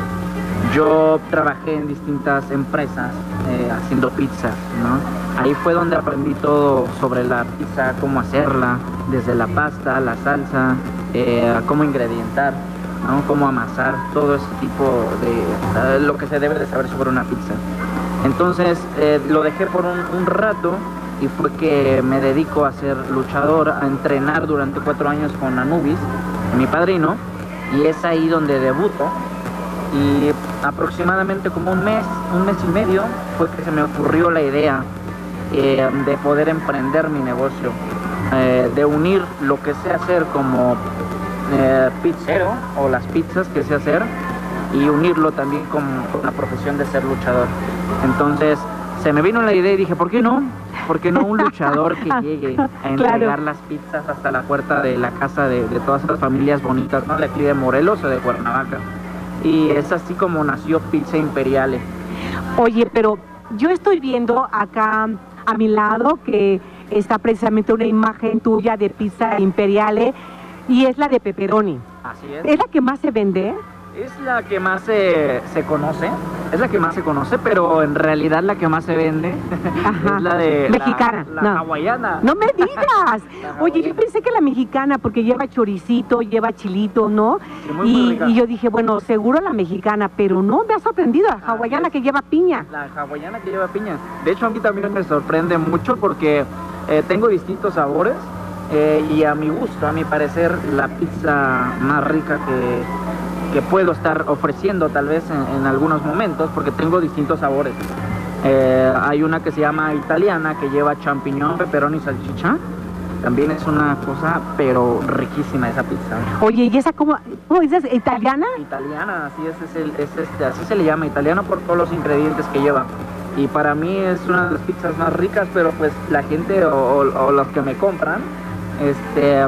yo trabajé en distintas empresas eh, haciendo pizzas, ¿no? Ahí fue donde aprendí todo sobre la pizza, cómo hacerla, desde la pasta, la salsa, eh, cómo ingredientar, ¿no? Cómo amasar, todo ese tipo de... Eh, lo que se debe de saber sobre una pizza. Entonces, eh, lo dejé por un, un rato y fue que me dedico a ser luchador, a entrenar durante cuatro años con Anubis, mi padrino, y es ahí donde debuto. Y aproximadamente como un mes, un mes y medio, fue que se me ocurrió la idea eh, de poder emprender mi negocio, eh, de unir lo que sé hacer como eh, pizzero o las pizzas que sé hacer y unirlo también con, con la profesión de ser luchador. Entonces se me vino la idea y dije, ¿por qué no? ¿Por qué no un luchador que llegue a entregar claro. las pizzas hasta la puerta de la casa de, de todas las familias bonitas, ¿no? De aquí de Morelos o de Cuernavaca. Y es así como nació Pizza Imperiale. Oye, pero yo estoy viendo acá a mi lado que está precisamente una imagen tuya de Pizza Imperiale y es la de pepperoni. Así es. ¿Es la que más se vende? Es la que más se, se conoce, es la que más se conoce, pero en realidad la que más se vende Ajá. es la de mexicana, la, la no. hawaiana. No me digas. Oye, yo pensé que la mexicana porque lleva choricito, lleva chilito, ¿no? Sí, muy, y, muy rica. y yo dije, bueno, seguro la mexicana, pero no, me ha sorprendido la hawaiana que lleva piña. La hawaiana que lleva piña. De hecho, a mí también me sorprende mucho porque eh, tengo distintos sabores eh, y a mi gusto, a mi parecer, la pizza más rica que... que puedo estar ofreciendo tal vez en, en algunos momentos, porque tengo distintos sabores. Eh, hay una que se llama italiana, que lleva champiñón, pepperoni y salchicha. También es una cosa, pero riquísima esa pizza. Oye, ¿y esa cómo, cómo dices? ¿Italiana? Italiana, así es, es, el, es este, así se le llama, italiano por todos los ingredientes que lleva. Y para mí es una de las pizzas más ricas, pero pues la gente o, o, o los que me compran, este...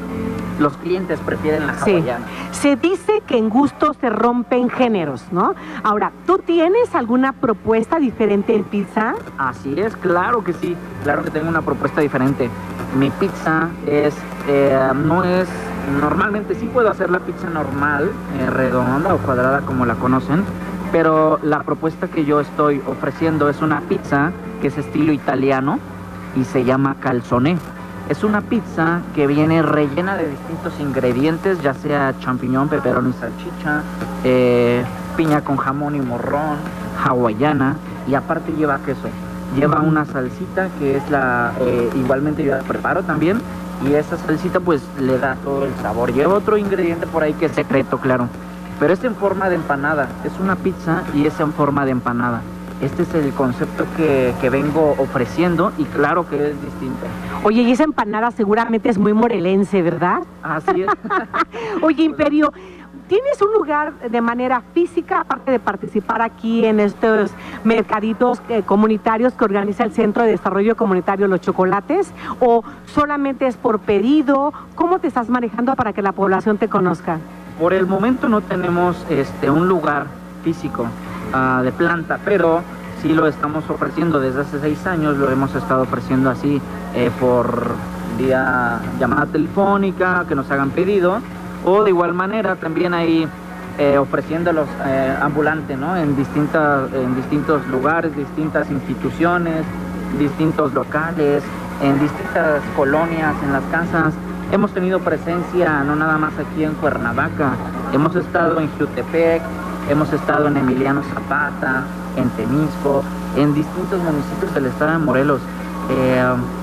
los clientes prefieren la hawaiana. Sí. Se dice que en gusto se rompen géneros, ¿no? Ahora, ¿tú tienes alguna propuesta diferente en pizza? Así es, claro que sí. Claro que tengo una propuesta diferente. Mi pizza es, eh, no es, normalmente sí puedo hacer la pizza normal, eh, redonda o cuadrada como la conocen, pero la propuesta que yo estoy ofreciendo es una pizza que es estilo italiano y se llama calzone. Es una pizza que viene rellena de distintos ingredientes, ya sea champiñón, pepperoni y salchicha, eh, piña con jamón y morrón, hawaiana, y aparte lleva queso. Lleva una salsita que es la, eh, igualmente yo la preparo también, y esa salsita pues le da todo el sabor. Lleva otro ingrediente por ahí que es secreto, claro, pero es en forma de empanada. Es una pizza y es en forma de empanada. Este es el concepto que, que vengo ofreciendo y claro que es distinto. Oye, y esa empanada seguramente es muy morelense, ¿verdad? Así es. Oye, Imperio, ¿tienes un lugar de manera física, aparte de participar aquí en estos mercaditos eh, comunitarios que organiza el Centro de Desarrollo Comunitario Los Chocolates? ¿O solamente es por pedido? ¿Cómo te estás manejando para que la población te conozca? Por el momento no tenemos este, un lugar físico. Uh, de planta, pero sí lo estamos ofreciendo desde hace seis años, lo hemos estado ofreciendo así eh, por vía llamada telefónica, que nos hagan pedido, o de igual manera también hay eh, ofreciéndolos eh, ambulante, ¿no? En, distintas, en distintos lugares, distintas instituciones, distintos locales, en distintas colonias, en las casas. Hemos tenido presencia no nada más aquí en Cuernavaca, hemos estado en Jutepec, hemos estado en Emiliano Zapata, en Temisco, en distintos municipios del estado de Morelos. Eh,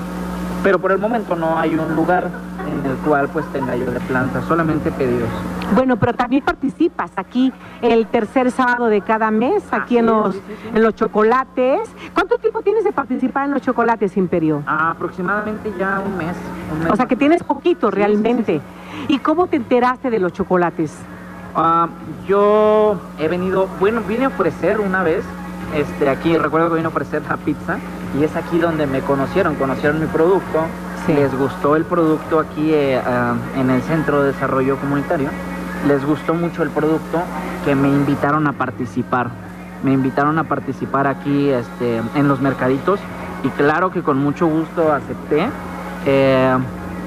pero por el momento no hay un lugar en el cual pues tenga yo de planta, solamente pedidos. Bueno, pero también participas aquí el tercer sábado de cada mes, aquí en los, en los chocolates. ¿Cuánto tiempo tienes de participar en los chocolates, Imperio? Ah, aproximadamente ya un mes, un mes. O sea que tienes poquito realmente. Sí, sí, sí. ¿Y cómo te enteraste de los chocolates? Uh, yo he venido, bueno, vine a ofrecer una vez, este, aquí recuerdo que vine a ofrecer la pizza y es aquí donde me conocieron, conocieron mi producto, sí. Les gustó el producto aquí eh, uh, en el Centro de Desarrollo Comunitario, les gustó mucho el producto que me invitaron a participar, me invitaron a participar aquí este, en los mercaditos y claro que con mucho gusto acepté. Eh,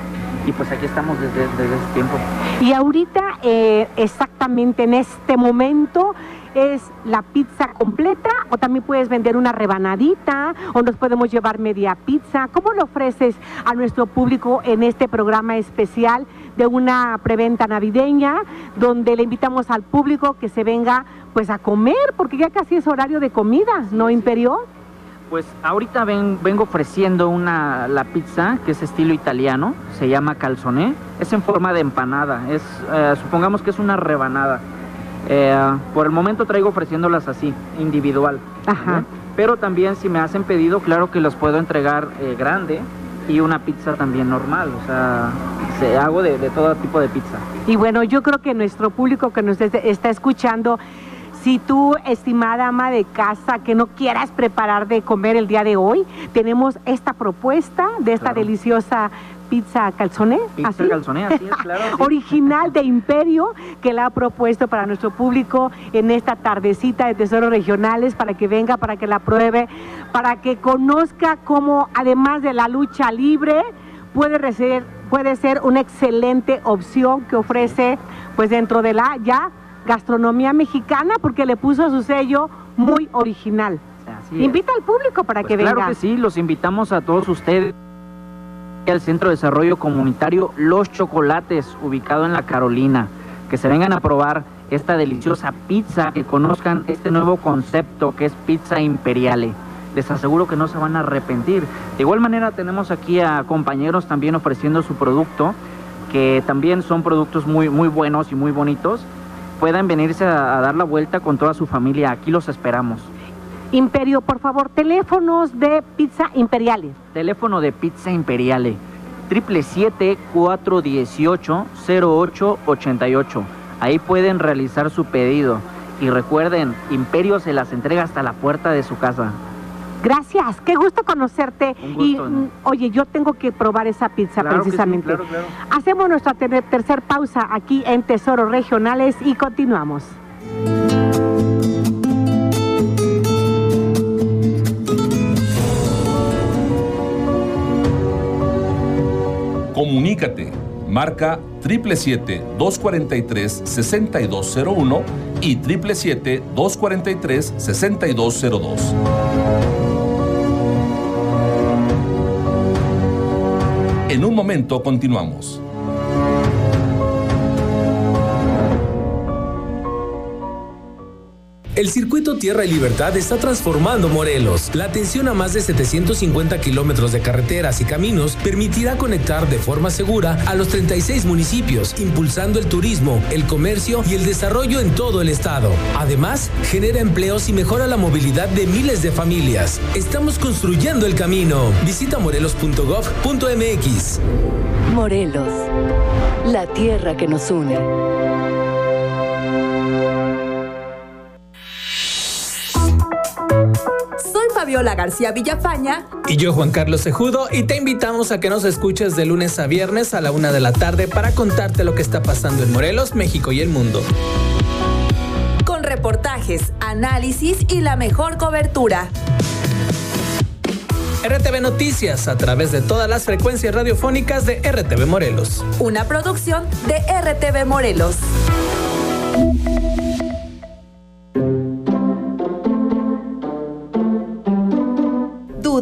Y pues aquí estamos desde, desde ese tiempo. Y ahorita, eh, exactamente en este momento, ¿es la pizza completa o también puedes vender una rebanadita o nos podemos llevar media pizza? ¿Cómo lo ofreces a nuestro público en este programa especial de una preventa navideña donde le invitamos al público que se venga pues a comer porque ya casi es horario de comida, ¿no, Imperio? Pues ahorita ven, vengo ofreciendo una, la pizza que es estilo italiano, se llama calzoné, es en forma de empanada, es, eh, supongamos que es una rebanada. Eh, por el momento traigo ofreciéndolas así, individual. Ajá. ¿Eh? Pero también si me hacen pedido, claro que los puedo entregar eh, grande y una pizza también normal, o sea, se, hago de, de todo tipo de pizza. Y bueno, yo creo que nuestro público que nos está escuchando, si tú, estimada ama de casa, que no quieras preparar de comer el día de hoy, tenemos esta propuesta de esta claro. deliciosa pizza calzoné. Pizza ¿así? calzoné, así es, claro. Sí. Original de Imperio, que la ha propuesto para nuestro público en esta tardecita de Tesoros Regionales, para que venga, para que la pruebe, para que conozca cómo, además de la lucha libre, puede ser, puede ser una excelente opción que ofrece, pues dentro de la ya gastronomía mexicana, porque le puso su sello muy original. Invita al público para pues que claro venga. Claro que sí, los invitamos a todos ustedes al Centro de Desarrollo Comunitario Los Chocolates, ubicado en La Carolina, que se vengan a probar esta deliciosa pizza, que conozcan este nuevo concepto que es Pizza Imperiale. Les aseguro que no se van a arrepentir. De igual manera tenemos aquí a compañeros también ofreciendo su producto, que también son productos muy, muy buenos y muy bonitos. Puedan venirse a, a dar la vuelta con toda su familia, aquí los esperamos. Imperio, por favor, teléfonos de Pizza Imperiale. Teléfono de Pizza Imperiale, siete siete siete, cuatro uno ocho, cero ocho ocho ocho. Ahí pueden realizar su pedido. Y recuerden, Imperio se las entrega hasta la puerta de su casa. Gracias, qué gusto conocerte. Un gusto, y ¿no? Oye, yo tengo que probar esa pizza claro precisamente. Que sí, claro, claro. Hacemos nuestra ter tercer pausa aquí en Tesoros Regionales y continuamos. Comunícate, marca siete siete siete, dos cuatro tres, seis dos cero uno y siete siete siete, dos cuatro tres, seis dos cero dos. En un momento continuamos. El Circuito Tierra y Libertad está transformando Morelos. La atención a más de setecientos cincuenta kilómetros de carreteras y caminos permitirá conectar de forma segura a los treinta y seis municipios, impulsando el turismo, el comercio y el desarrollo en todo el estado. Además, genera empleos y mejora la movilidad de miles de familias. Estamos construyendo el camino. Visita morelos punto gov punto m x. Morelos, la tierra que nos une. Fabiola García Villafaña y yo, Juan Carlos Cejudo, y te invitamos a que nos escuches de lunes a viernes a la una de la tarde para contarte lo que está pasando en Morelos, México y el mundo. Con reportajes, análisis y la mejor cobertura. R T V Noticias a través de todas las frecuencias radiofónicas de R T V Morelos. Una producción de R T V Morelos.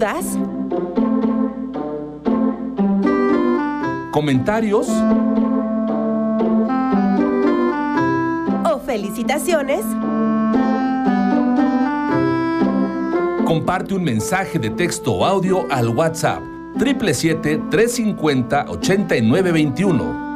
dudas? ¿Comentarios? ¿O felicitaciones? Comparte un mensaje de texto o audio al WhatsApp siete siete siete, tres cinco cero, ocho nueve dos uno.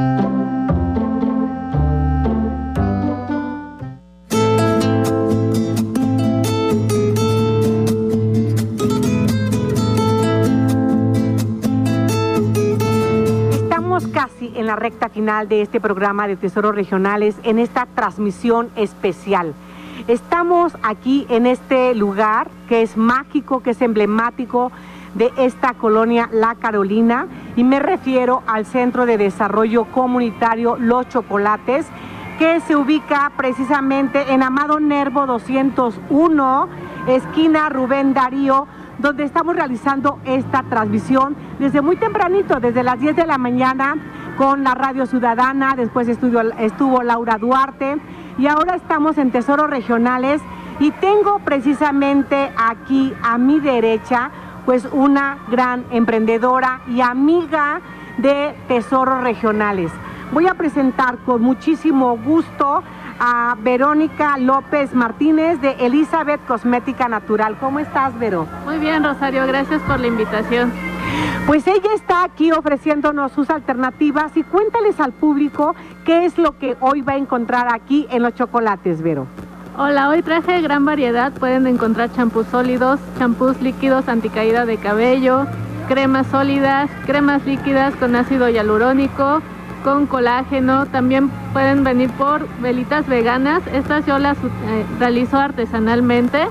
Estamos casi en la recta final de este programa de Tesoros Regionales, en esta transmisión especial. Estamos aquí en este lugar que es mágico, que es emblemático de esta colonia La Carolina, y me refiero al Centro de Desarrollo Comunitario Los Chocolates, que se ubica precisamente en Amado Nervo doscientos uno, esquina Rubén Darío, donde estamos realizando esta transmisión desde muy tempranito, desde las diez de la mañana, con la Radio Ciudadana. Después estuvo, estuvo Laura Duarte, y ahora estamos en Tesoros Regionales, y tengo precisamente aquí a mi derecha pues una gran emprendedora y amiga de Tesoros Regionales. Voy a presentar con muchísimo gusto a Verónica López Martínez de Elizabeth Cosmética Natural. ¿Cómo estás, Vero? Muy bien, Rosario, gracias por la invitación. Pues ella está aquí ofreciéndonos sus alternativas, y cuéntales al público qué es lo que hoy va a encontrar aquí en los chocolates, Vero. Hola, hoy traje gran variedad. Pueden encontrar champús sólidos, champús líquidos anticaída de cabello, cremas sólidas, cremas líquidas con ácido hialurónico, con colágeno. También pueden venir por velitas veganas. Estas yo las eh, realizo artesanalmente.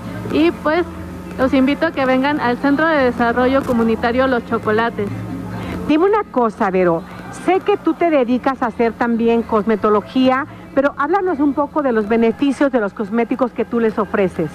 Y pues los invito a que vengan al Centro de Desarrollo Comunitario Los Chocolates. Dime una cosa, Vero. Sé que tú te dedicas a hacer también cosmetología, pero háblanos un poco de los beneficios de los cosméticos que tú les ofreces.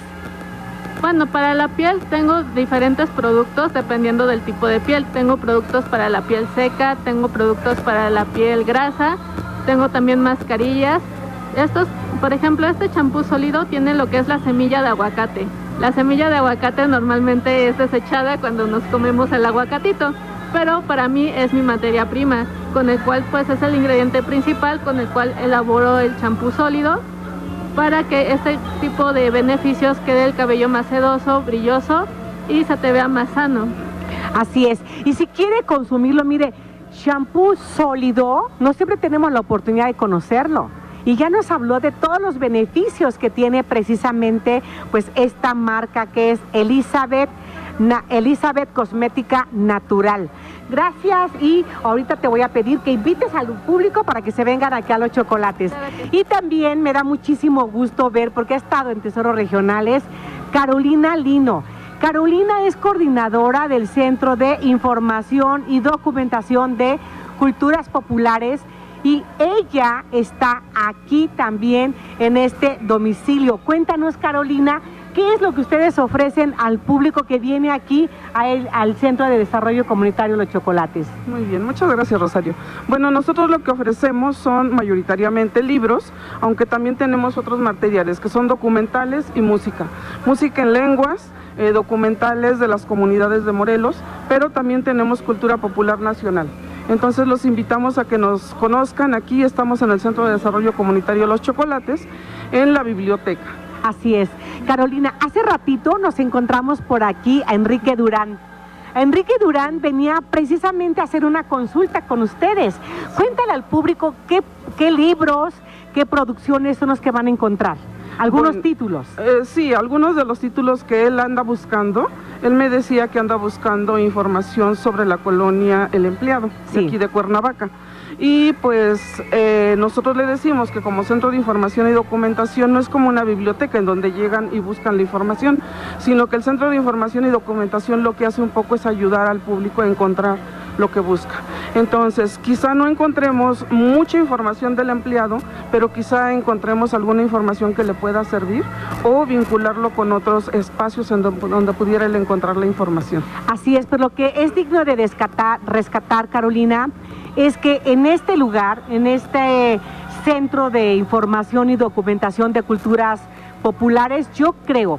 Bueno, para la piel tengo diferentes productos dependiendo del tipo de piel. Tengo productos para la piel seca, tengo productos para la piel grasa, tengo también mascarillas. Estos, por ejemplo, este champú sólido tiene lo que es la semilla de aguacate. La semilla de aguacate normalmente es desechada cuando nos comemos el aguacatito, pero para mí es mi materia prima, con el cual pues es el ingrediente principal con el cual elaboro el champú sólido, para que este tipo de beneficios quede el cabello más sedoso, brilloso y se te vea más sano. Así es. Y si quiere consumirlo, mire, champú sólido, no siempre tenemos la oportunidad de conocerlo. Y ya nos habló de todos los beneficios que tiene precisamente pues esta marca, que es Elizabeth, Na, Elizabeth Cosmética Natural. Gracias, y ahorita te voy a pedir que invites al público para que se vengan aquí a los chocolates. Y también me da muchísimo gusto ver, porque ha estado en Tesoros Regionales, Carolina Lino. Carolina es coordinadora del Centro de Información y Documentación de Culturas Populares, y ella está aquí también en este domicilio. Cuéntanos, Carolina, ¿qué es lo que ustedes ofrecen al público que viene aquí a el, al Centro de Desarrollo Comunitario Los Chocolates? Muy bien, muchas gracias, Rosario. Bueno, nosotros lo que ofrecemos son mayoritariamente libros, aunque también tenemos otros materiales que son documentales y música. Música en lenguas, eh, documentales de las comunidades de Morelos, pero también tenemos cultura popular nacional. Entonces los invitamos a que nos conozcan. Aquí estamos en el Centro de Desarrollo Comunitario Los Chocolates, en la biblioteca. Así es. Carolina, hace ratito nos encontramos por aquí a Enrique Durán. Enrique Durán venía precisamente a hacer una consulta con ustedes. Cuéntale al público qué, qué libros, qué producciones son los que van a encontrar. ¿Algunos bueno, títulos? Eh, sí, algunos de los títulos que él anda buscando. Él me decía que anda buscando información sobre la colonia El Empleado, sí, de aquí de Cuernavaca. Y pues eh, nosotros le decimos que como Centro de Información y Documentación no es como una biblioteca en donde llegan y buscan la información, sino que el Centro de Información y Documentación lo que hace un poco es ayudar al público a encontrar lo que busca. Entonces, quizá no encontremos mucha información del empleado, pero quizá encontremos alguna información que le pueda servir o vincularlo con otros espacios en donde, donde pudiera él encontrar la información. Así es, pero lo que es digno de rescatar, rescatar, Carolina, es que en este lugar, en este Centro de Información y Documentación de Culturas Populares, yo creo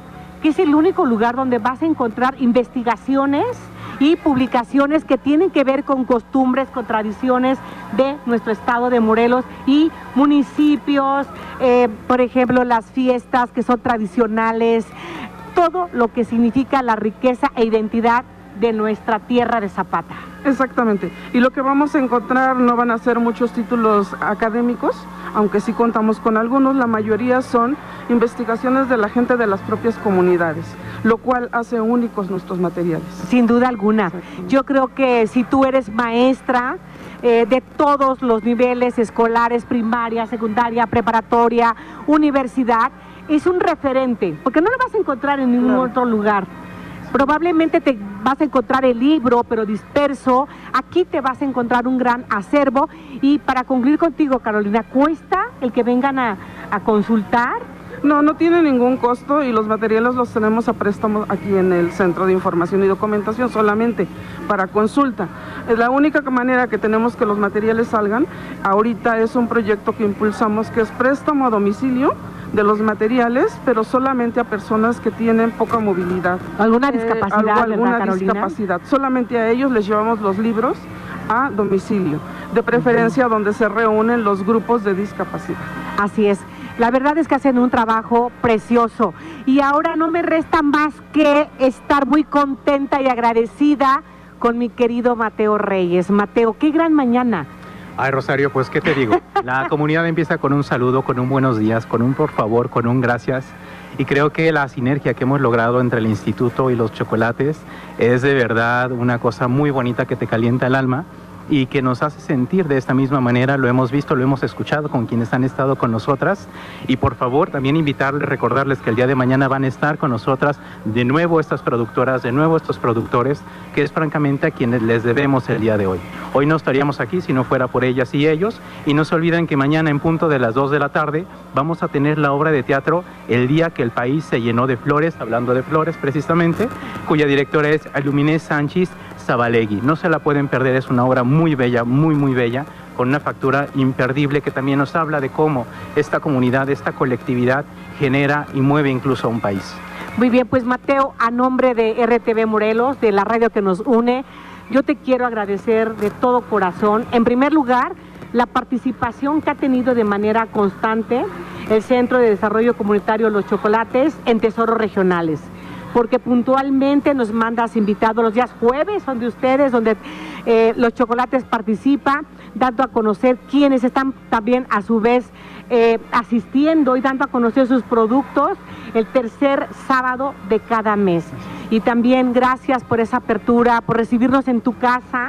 que es el único lugar donde vas a encontrar investigaciones y publicaciones que tienen que ver con costumbres, con tradiciones de nuestro estado de Morelos y municipios, eh, por ejemplo, las fiestas que son tradicionales, todo lo que significa la riqueza e identidad de nuestra tierra de Zapata. Exactamente. Y lo que vamos a encontrar no van a ser muchos títulos académicos, aunque sí contamos con algunos. La mayoría son investigaciones de la gente de las propias comunidades, lo cual hace únicos nuestros materiales. Sin duda alguna. Yo creo que si tú eres maestra eh, de todos los niveles escolares, primaria, secundaria, preparatoria, universidad, es un referente, porque no lo vas a encontrar en ningún claro. otro lugar. Probablemente te vas a encontrar el libro, pero disperso. Aquí te vas a encontrar un gran acervo. Y para concluir contigo, Carolina, ¿cuesta el que vengan a, a consultar? No, no tiene ningún costo y los materiales los tenemos a préstamo aquí en el Centro de Información y Documentación solamente para consulta. Es la única manera que tenemos que los materiales salgan. Ahorita es un proyecto que impulsamos que es préstamo a domicilio de los materiales, pero solamente a personas que tienen poca movilidad. ¿Alguna discapacidad, eh, algo, alguna ¿verdad, Carolina? discapacidad. Solamente a ellos les llevamos los libros a domicilio, de preferencia uh-huh. donde se reúnen los grupos de discapacidad. Así es. La verdad es que hacen un trabajo precioso. Y ahora no me resta más que estar muy contenta y agradecida con mi querido Mateo Reyes. Mateo, qué gran mañana. Ay, Rosario, pues, ¿qué te digo? La comunidad empieza con un saludo, con un buenos días, con un por favor, con un gracias. Y creo que la sinergia que hemos logrado entre el instituto y los chocolates es de verdad una cosa muy bonita que te calienta el alma y que nos hace sentir de esta misma manera. Lo hemos visto, lo hemos escuchado con quienes han estado con nosotras. Y por favor, también invitarles, recordarles que el día de mañana van a estar con nosotras de nuevo estas productoras, de nuevo estos productores, que es francamente a quienes les debemos el día de hoy. Hoy no estaríamos aquí si no fuera por ellas y ellos. Y no se olviden que mañana en punto de las dos de la tarde vamos a tener la obra de teatro El día que el país se llenó de flores, hablando de flores precisamente, cuya directora es Aluminé Sánchez Zabalegui. No se la pueden perder, es una obra muy bella, muy muy bella, con una factura imperdible que también nos habla de cómo esta comunidad, esta colectividad genera y mueve incluso a un país. Muy bien, pues Mateo, a nombre de R T V Morelos, de la radio que nos une, yo te quiero agradecer de todo corazón, en primer lugar, la participación que ha tenido de manera constante el Centro de Desarrollo Comunitario Los Chocolates en Tesoros Regionales, porque puntualmente nos mandas invitados los días jueves, son de ustedes, donde eh, Los Chocolates participa, dando a conocer quienes están también a su vez eh, asistiendo y dando a conocer sus productos el tercer sábado de cada mes. Y también gracias por esa apertura, por recibirnos en tu casa,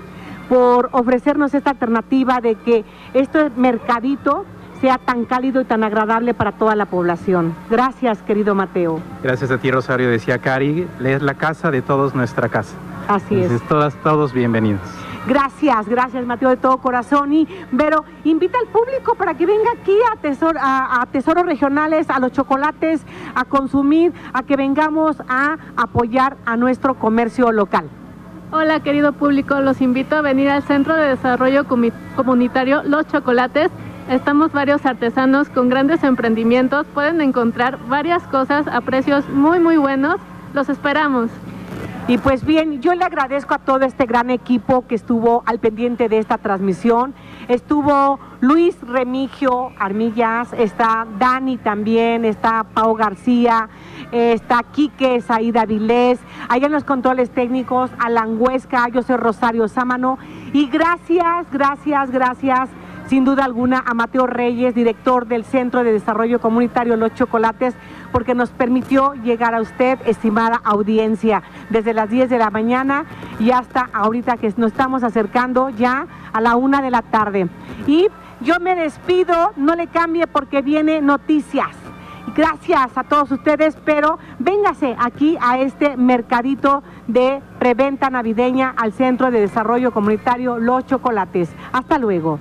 por ofrecernos esta alternativa de que este mercadito sea tan cálido y tan agradable para toda la población. Gracias, querido Mateo. Gracias a ti, Rosario. Decía Cari, es la casa de todos, nuestra casa. Así Entonces, es. Todas, todos bienvenidos. Gracias, gracias, Mateo, de todo corazón. Y, Vero, invita al público para que venga aquí a, tesor, a, a Tesoros Regionales, a Los Chocolates, a consumir, a que vengamos a apoyar a nuestro comercio local. Hola, querido público, los invito a venir al Centro de Desarrollo Comunitario Los Chocolates. Estamos varios artesanos con grandes emprendimientos, pueden encontrar varias cosas a precios muy muy buenos, los esperamos. Y pues bien, yo le agradezco a todo este gran equipo que estuvo al pendiente de esta transmisión. Estuvo Luis Remigio Armillas, está Dani también, está Pau García, está Quique Saída Vilés, allá en los controles técnicos, Alan Huesca, yo soy Rosario Sámano. Y gracias, gracias, gracias, sin duda alguna, a Mateo Reyes, director del Centro de Desarrollo Comunitario Los Chocolates, porque nos permitió llegar a usted, estimada audiencia, desde las diez de la mañana y hasta ahorita que nos estamos acercando ya a la una de la tarde. Y yo me despido, no le cambie porque viene noticias. Gracias a todos ustedes, pero véngase aquí a este mercadito de preventa navideña al Centro de Desarrollo Comunitario Los Chocolates. Hasta luego.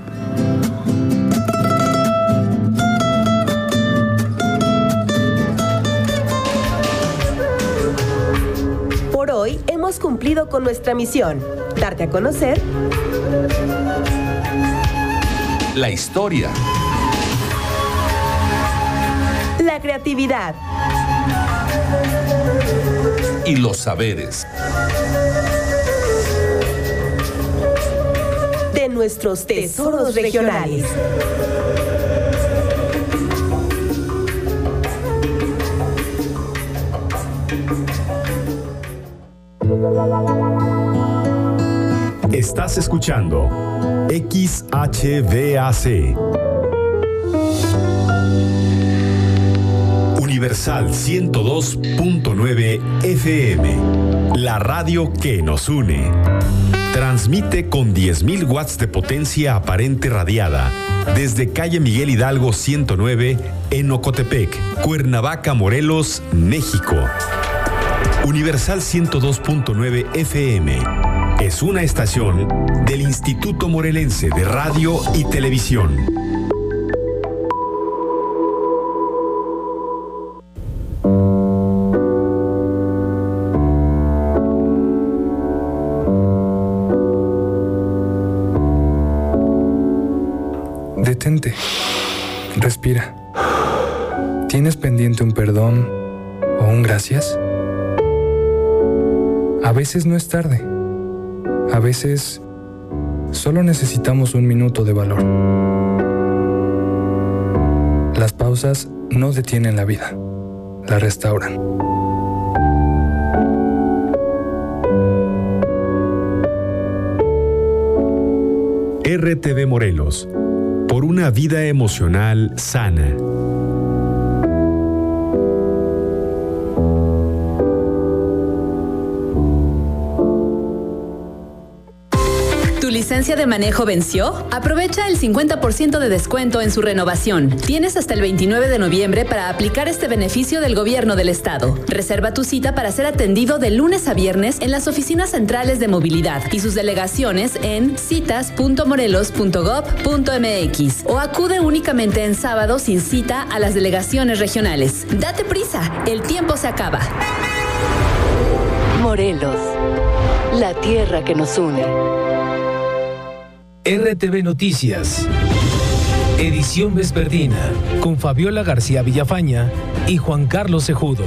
Por hoy hemos cumplido con nuestra misión, darte a conocer la historia, la creatividad, y los saberes de nuestros tesoros regionales. Estás escuchando X H V A C Universal ciento dos punto nueve F M, la radio que nos une. Transmite con diez mil watts de potencia aparente radiada desde calle Miguel Hidalgo ciento nueve en Ocotepec, Cuernavaca, Morelos, México. Universal ciento dos punto nueve F M es una estación del Instituto Morelense de Radio y Televisión. Detente. Respira. ¿Tienes pendiente un perdón o un gracias? A veces no es tarde. A veces solo necesitamos un minuto de valor. Las pausas no detienen la vida, la restauran. R T V Morelos, por una vida emocional sana. ¿Tu licencia de manejo venció? Aprovecha el cincuenta por ciento de descuento en su renovación. Tienes hasta el veintinueve de noviembre para aplicar este beneficio del gobierno del estado. Reserva tu cita para ser atendido de lunes a viernes en las oficinas centrales de movilidad y sus delegaciones en citas punto morelos punto gob punto m x o acude únicamente en sábado sin cita a las delegaciones regionales. Date prisa, el tiempo se acaba. Morelos, la tierra que nos une. R T V Noticias, edición vespertina, con Fabiola García Villafaña y Juan Carlos Cejudo.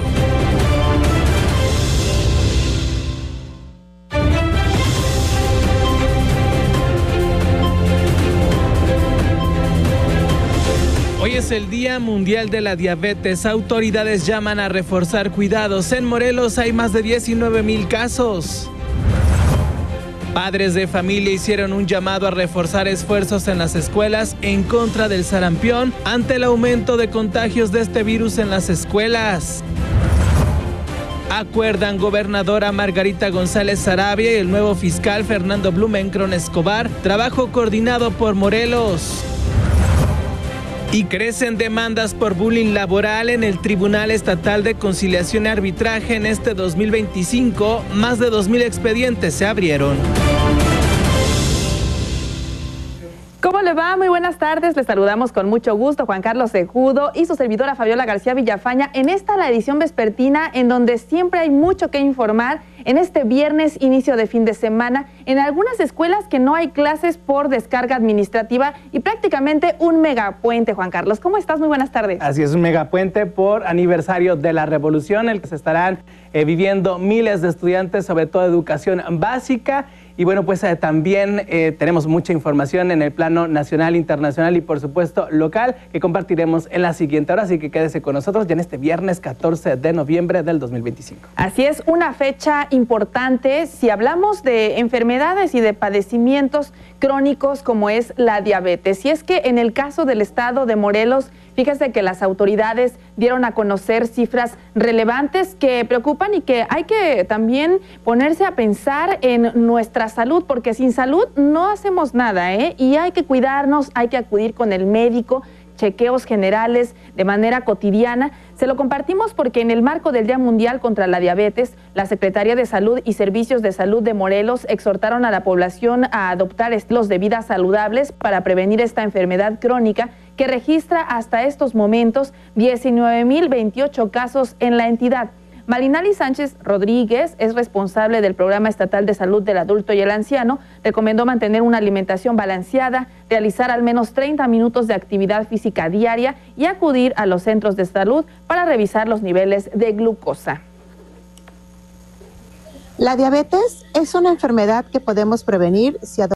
Hoy es el Día Mundial de la Diabetes. Autoridades llaman a reforzar cuidados. En Morelos hay más de diecinueve mil casos. Padres de familia hicieron un llamado a reforzar esfuerzos en las escuelas en contra del sarampión ante el aumento de contagios de este virus en las escuelas. Acuerdan gobernadora Margarita González Sarabia y el nuevo fiscal Fernando Blumenkron Escobar, trabajo coordinado por Morelos. Y crecen demandas por bullying laboral en el Tribunal Estatal de Conciliación y Arbitraje en este dos mil veinticinco. Más de dos mil expedientes se abrieron. ¿Cómo le va? Muy buenas tardes. Les saludamos con mucho gusto Juan Carlos Cejudo y su servidora Fabiola García Villafaña en esta la edición vespertina en donde siempre hay mucho que informar en este viernes inicio de fin de semana en algunas escuelas que no hay clases por descarga administrativa y prácticamente un megapuente. Juan Carlos, ¿cómo estás? Muy buenas tardes. Así es, un megapuente por aniversario de la Revolución, el que se estarán eh, viviendo miles de estudiantes, sobre todo educación básica. Y bueno, pues eh, también eh, tenemos mucha información en el plano nacional, internacional y por supuesto local que compartiremos en la siguiente hora, así que quédese con nosotros ya en este viernes catorce de noviembre del dos mil veinticinco. Así es, una fecha importante si hablamos de enfermedades y de padecimientos crónicos como es la diabetes. Y es que en el caso del estado de Morelos, fíjese que las autoridades dieron a conocer cifras relevantes que preocupan y que hay que también ponerse a pensar en nuestra salud, porque sin salud no hacemos nada, ¿eh? Y hay que cuidarnos, hay que acudir con el médico, chequeos generales de manera cotidiana. Se lo compartimos porque en el marco del Día Mundial contra la Diabetes, la Secretaría de Salud y Servicios de Salud de Morelos exhortaron a la población a adoptar estilos de vida saludables para prevenir esta enfermedad crónica que registra hasta estos momentos diecinueve mil veintiocho casos en la entidad. Marinali Sánchez Rodríguez es responsable del Programa Estatal de Salud del Adulto y el Anciano. Recomendó mantener una alimentación balanceada, realizar al menos treinta minutos de actividad física diaria y acudir a los centros de salud para revisar los niveles de glucosa. La diabetes es una enfermedad que podemos prevenir si